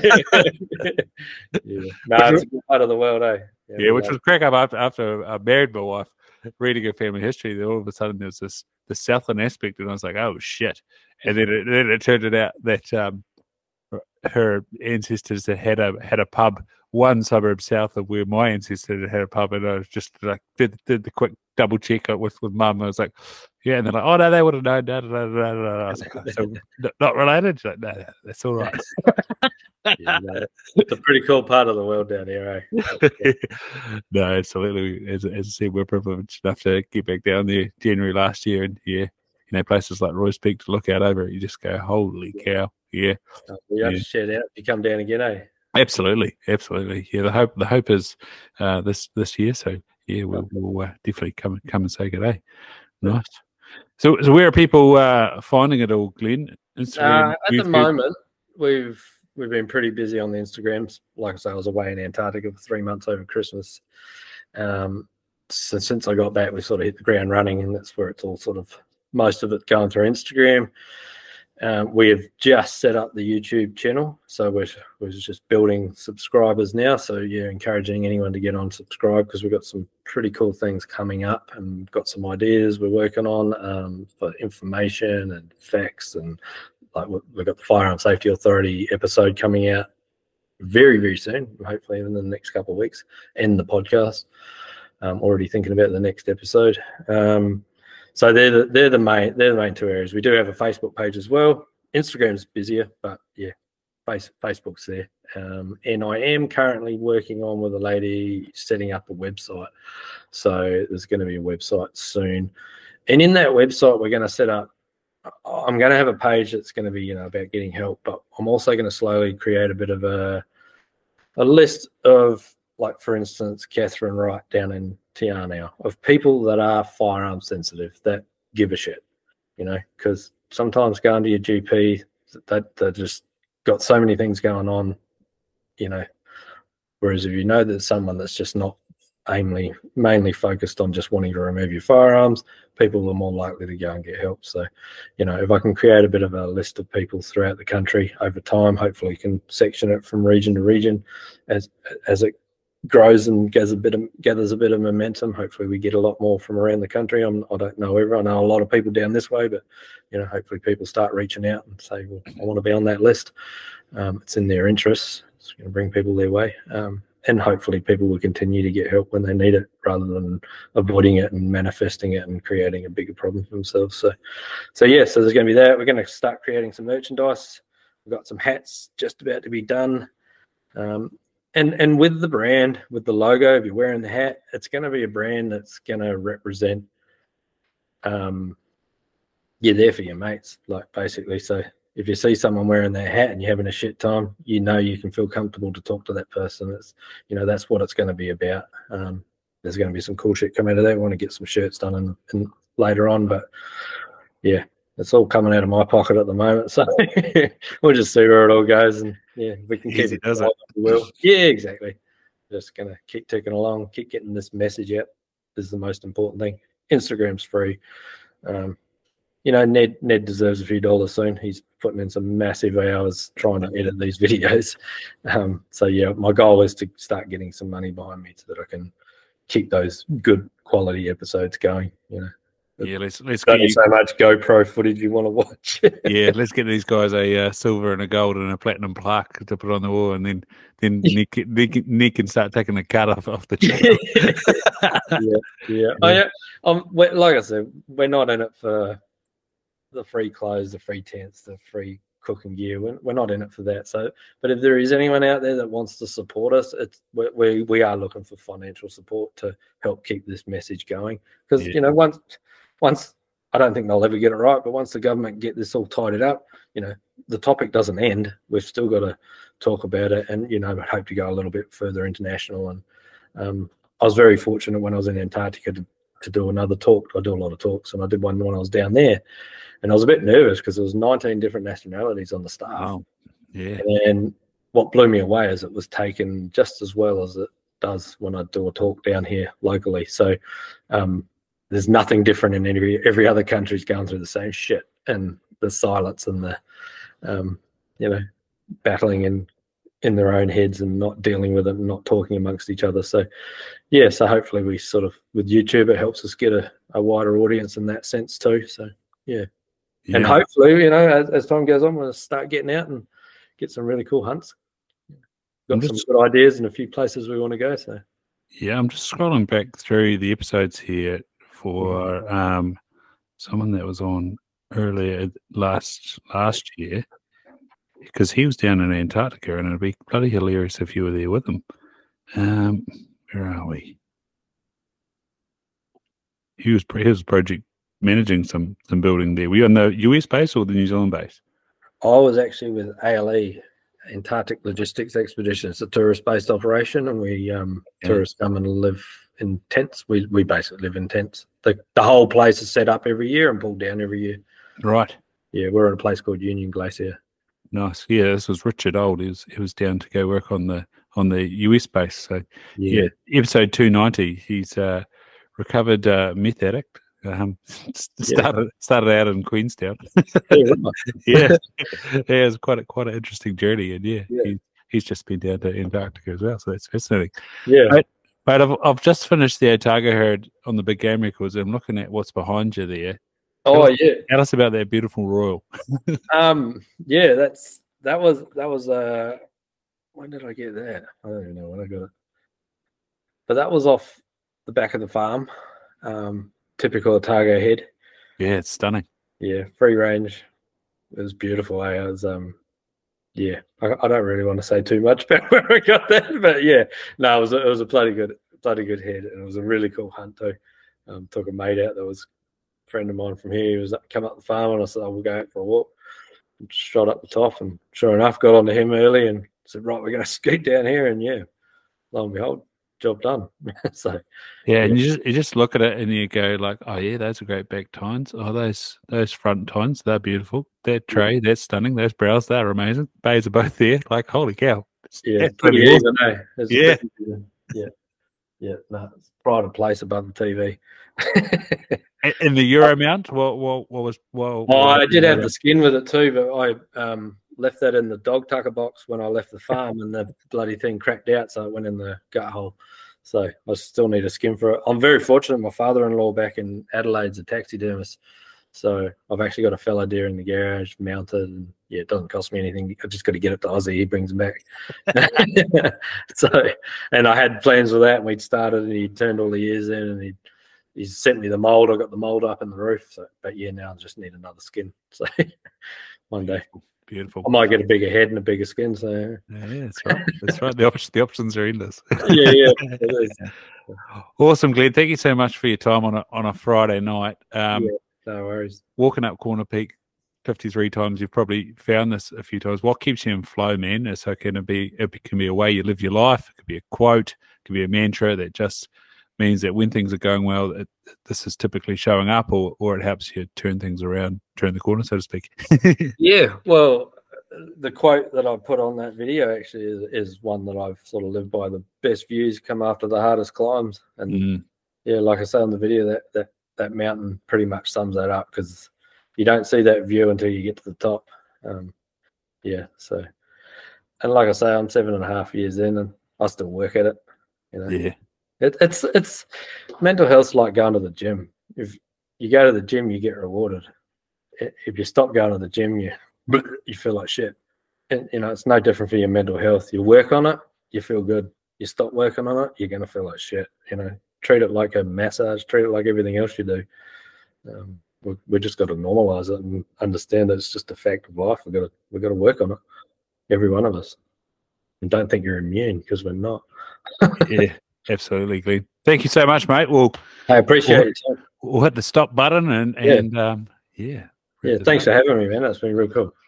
yeah. No, it's a good part of the world, eh? Yeah, yeah which was crack up after after I married my wife. Reading her family history, then all of a sudden there was this the Southland aspect, and I was like, oh shit. And then it, then it turned out that um, her ancestors had a had a pub one suburb south of where my ancestors had, had a pub, and I was just like did, did the quick double check with with mum. I was like, yeah, and they're like, oh no, they would have known. Da, da, da, da, da. I was like, so not related? She's like, no, no, that's all right. Yeah, no, it's a pretty cool part of the world down here, eh? No, absolutely. As, as I said, we're privileged enough to get back down there January last year, and yeah, you know, places like Roy's Peak to look out over it, you just go, holy cow, yeah. Uh, we have yeah. to shout out if you come down again, eh? Absolutely, absolutely. Yeah, the hope the hope is uh, this this year, so yeah, we'll, we'll uh, definitely come come and say good day. Nice. So, so where are people uh, finding it all, Glenn? Instagram, Uh, at YouTube? the moment, we've we've been pretty busy on the Instagrams. Like I say, I was away in Antarctica for three months over Christmas. Um, so since I got back, we sort of hit the ground running, and that's where it's all sort of most of it going through Instagram. Um, we have just set up the YouTube channel, so we're we're just building subscribers now. So yeah, encouraging anyone to get on subscribe because we've got some pretty cool things coming up, and we've got some ideas we're working on um, for information and facts, and like we've got the Firearm Safety Authority episode coming out very very soon, hopefully in the next couple of weeks, and the podcast. I'm already thinking about the next episode. Um, So they're the, they're the main they're the main two areas. We do have a Facebook page as well. Instagram's busier, but yeah, face, Facebook's there. Um, and I am currently working on with a lady setting up a website. So there's going to be a website soon. And in that website, we're going to set up. I'm going to have a page that's going to be you know about getting help, but I'm also going to slowly create a bit of a a list of, like, for instance, Catherine Wright down in T R now, of people that are firearm sensitive, that give a shit, you know, because sometimes going to your G P, that they just got so many things going on, you know, whereas if you know there's someone that's just not mainly, mainly focused on just wanting to remove your firearms, people are more likely to go and get help. So, you know, if I can create a bit of a list of people throughout the country over time, hopefully you can section it from region to region as as it grows and gathers a bit of gathers a bit of momentum. Hopefully we get a lot more from around the country. I'm, I don't know everyone. I know a lot of people down this way, but you know, hopefully people start reaching out and say, well, I want to be on that list. Um, it's in their interests. It's going to bring people their way. Um, and hopefully people will continue to get help when they need it rather than avoiding it and manifesting it and creating a bigger problem for themselves. So, so yeah, so there's going to be that. We're going to start creating some merchandise. We've got some hats just about to be done. Um, And and with the brand, with the logo, if you're wearing the hat, it's going to be a brand that's going to represent, um, you're there for your mates, like basically. So if you see someone wearing their hat and you're having a shit time, you know you can feel comfortable to talk to that person. It's, you know, that's what it's going to be about. Um, there's going to be some cool shit come out of that. We want to get some shirts done in, in later on, but yeah. It's all coming out of my pocket at the moment, so we'll just see where it all goes, and yeah, we can keep Easy, it. does it? Well, yeah, exactly. Just gonna keep ticking along, keep getting this message out. This is the most important thing. Instagram's free. Um, you know, Ned Ned deserves a few dollars soon. He's putting in some massive hours trying to edit these videos. Um, so yeah, my goal is to start getting some money behind me so that I can keep those good quality episodes going. You know. Yeah, let's let's Don't get need you, so much GoPro footage you want to watch. yeah, let's get these guys a uh, silver and a gold and a platinum plaque to put on the wall, and then then Nick Nick, Nick can start taking the cut off off the channel. yeah, yeah. Oh, yeah. Um, we- like I said, we're not in it for the free clothes, the free tents, the free cooking gear. We're, we're not in it for that. So, but if there is anyone out there that wants to support us, it's we we, we are looking for financial support to help keep this message going. Because Yeah. you know, once once I don't think they'll ever get it right, but once the government get this all tidied up, you know, the topic doesn't end. We've still got to talk about it, and you know, hope to go a little bit further international. And um, I was very fortunate when I was in Antarctica to, to do another talk. I do a lot of talks, and I did one when I was down there, and I was a bit nervous because there was nineteen different nationalities on the staff. Wow. Yeah. And what blew me away is it was taken just as well as it does when I do a talk down here locally. So um, there's nothing different in every every other country's going through the same shit, and the silence and the um, you know, battling in in their own heads and not dealing with it and not talking amongst each other. So yeah, so hopefully we sort of, with YouTube, it helps us get a, a wider audience in that sense too. So yeah. Yeah. And hopefully, you know, as, as time goes on, we'll start getting out and get some really cool hunts. Got just, some good ideas and a few places we want to go. So yeah, I'm just scrolling back through the episodes here for um, someone that was on earlier last last year, because he was down in Antarctica, and it'd be bloody hilarious if you were there with him. Um, where are we? He was he was project managing some some building there. Were you on the U S base or the New Zealand base? I was actually with A L E, Antarctic Logistics Expedition. It's a tourist-based operation, and we um, Yeah. tourists come and live in tents. We we basically live in tents. The the whole place is set up every year and pulled down every year. Right. Yeah, we're at a place called Union Glacier. Nice. Yeah, this was Richard Old. He was he was down to go work on the on the U S base. So yeah, yeah episode two ninety. He's uh, recovered uh, meth addict. Um, started yeah. started out in Queenstown. yeah, yeah, yeah, it was quite a quite an interesting journey, and yeah, yeah. He, he's just been down to Antarctica as well, so that's fascinating. Yeah, but, but I've I've just finished the Otago herd on the Big Game Records. And I'm looking at what's behind you there. Oh tell us, yeah, tell us about that beautiful royal. um, yeah, that's that was that was uh, when did I get that? I don't even know when I got it, but that was off the back of the farm. Um. Typical Otago head. Yeah, it's stunning. Yeah, free range. It was beautiful. Eh? I was, um, yeah. I, I don't really want to say too much about where I got that, but yeah, no, it was a, it was a bloody good, bloody good head, and it was a really cool hunt too. Um, took a mate out that was a friend of mine from here. He was up, come up the farm, and I said, oh, "We'll go out for a walk." And shot up the top, and sure enough, got onto him early, and said, "Right, we're going to skeet down here," and yeah, lo and behold. Job done. so yeah, yeah, and you just you just look at it and you go like, oh yeah, those are great back tines. Oh, those those front tines, they're beautiful. That tray, yeah. That's stunning. Those brows, they're amazing. Bays are both there. Like, holy cow. Yeah, pretty awesome. Even, eh? Yeah, pretty, yeah, yeah. No, it's pride of place above the T V. In the Euro mount, what what what was well? Oh, I did have the skin with it too, but I um. left that in the dog tucker box when I left the farm, and the bloody thing cracked out, so it went in the gut hole. So I still need a skin for it. I'm very fortunate. My father-in-law back in Adelaide's a taxidermist, so I've actually got a fellow deer in the garage mounted, and yeah, it doesn't cost me anything. I just got to get it to Aussie. He brings them back. so, and I had plans for that, and we'd started, and he turned all the ears in, and he he sent me the mold. I got the mold up in the roof. So, but yeah, now I just need another skin. So one day. Beautiful. I might get a bigger head and a bigger skin. So yeah, yeah that's right. That's right. The options, the options are endless. yeah, yeah. It is. Awesome, Glenn. Thank you so much for your time on a on a Friday night. Um, yeah, no worries. Walking up Corner Peak fifty-three times, you've probably found this a few times. What keeps you in flow, man? So it can be it can be a way you live your life. It could be a quote. It could be a mantra that just means that when things are going well, it, this is typically showing up, or or it helps you turn things around, turn the corner, so to speak. Yeah, well, the quote that I put on that video actually is, is one that I've sort of lived by. The best views come after the hardest climbs, and mm. yeah, like I say on the video, that that that mountain pretty much sums that up, because you don't see that view until you get to the top. Um, yeah, so and like I say, I'm seven and a half years in, and I still work at it. You know? Yeah. It, it's it's mental health's like going to the gym. If you go to the gym, you get rewarded. If you stop going to the gym, you you feel like shit. And, you know, it's no different for your mental health. You work on it, you feel good. You stop working on it, you're gonna feel like shit. You know, treat it like a massage. Treat it like everything else you do. Um, we we just got to normalize it and understand that it's just a fact of life. We got to we got to work on it. Every one of us. And don't think you're immune, because we're not. Yeah. Absolutely, Glenn. Thank you so much, mate. We'll I appreciate we'll, it. We'll hit the stop button and, and yeah. Um, yeah. Yeah, thanks for having me, man. That's been real cool.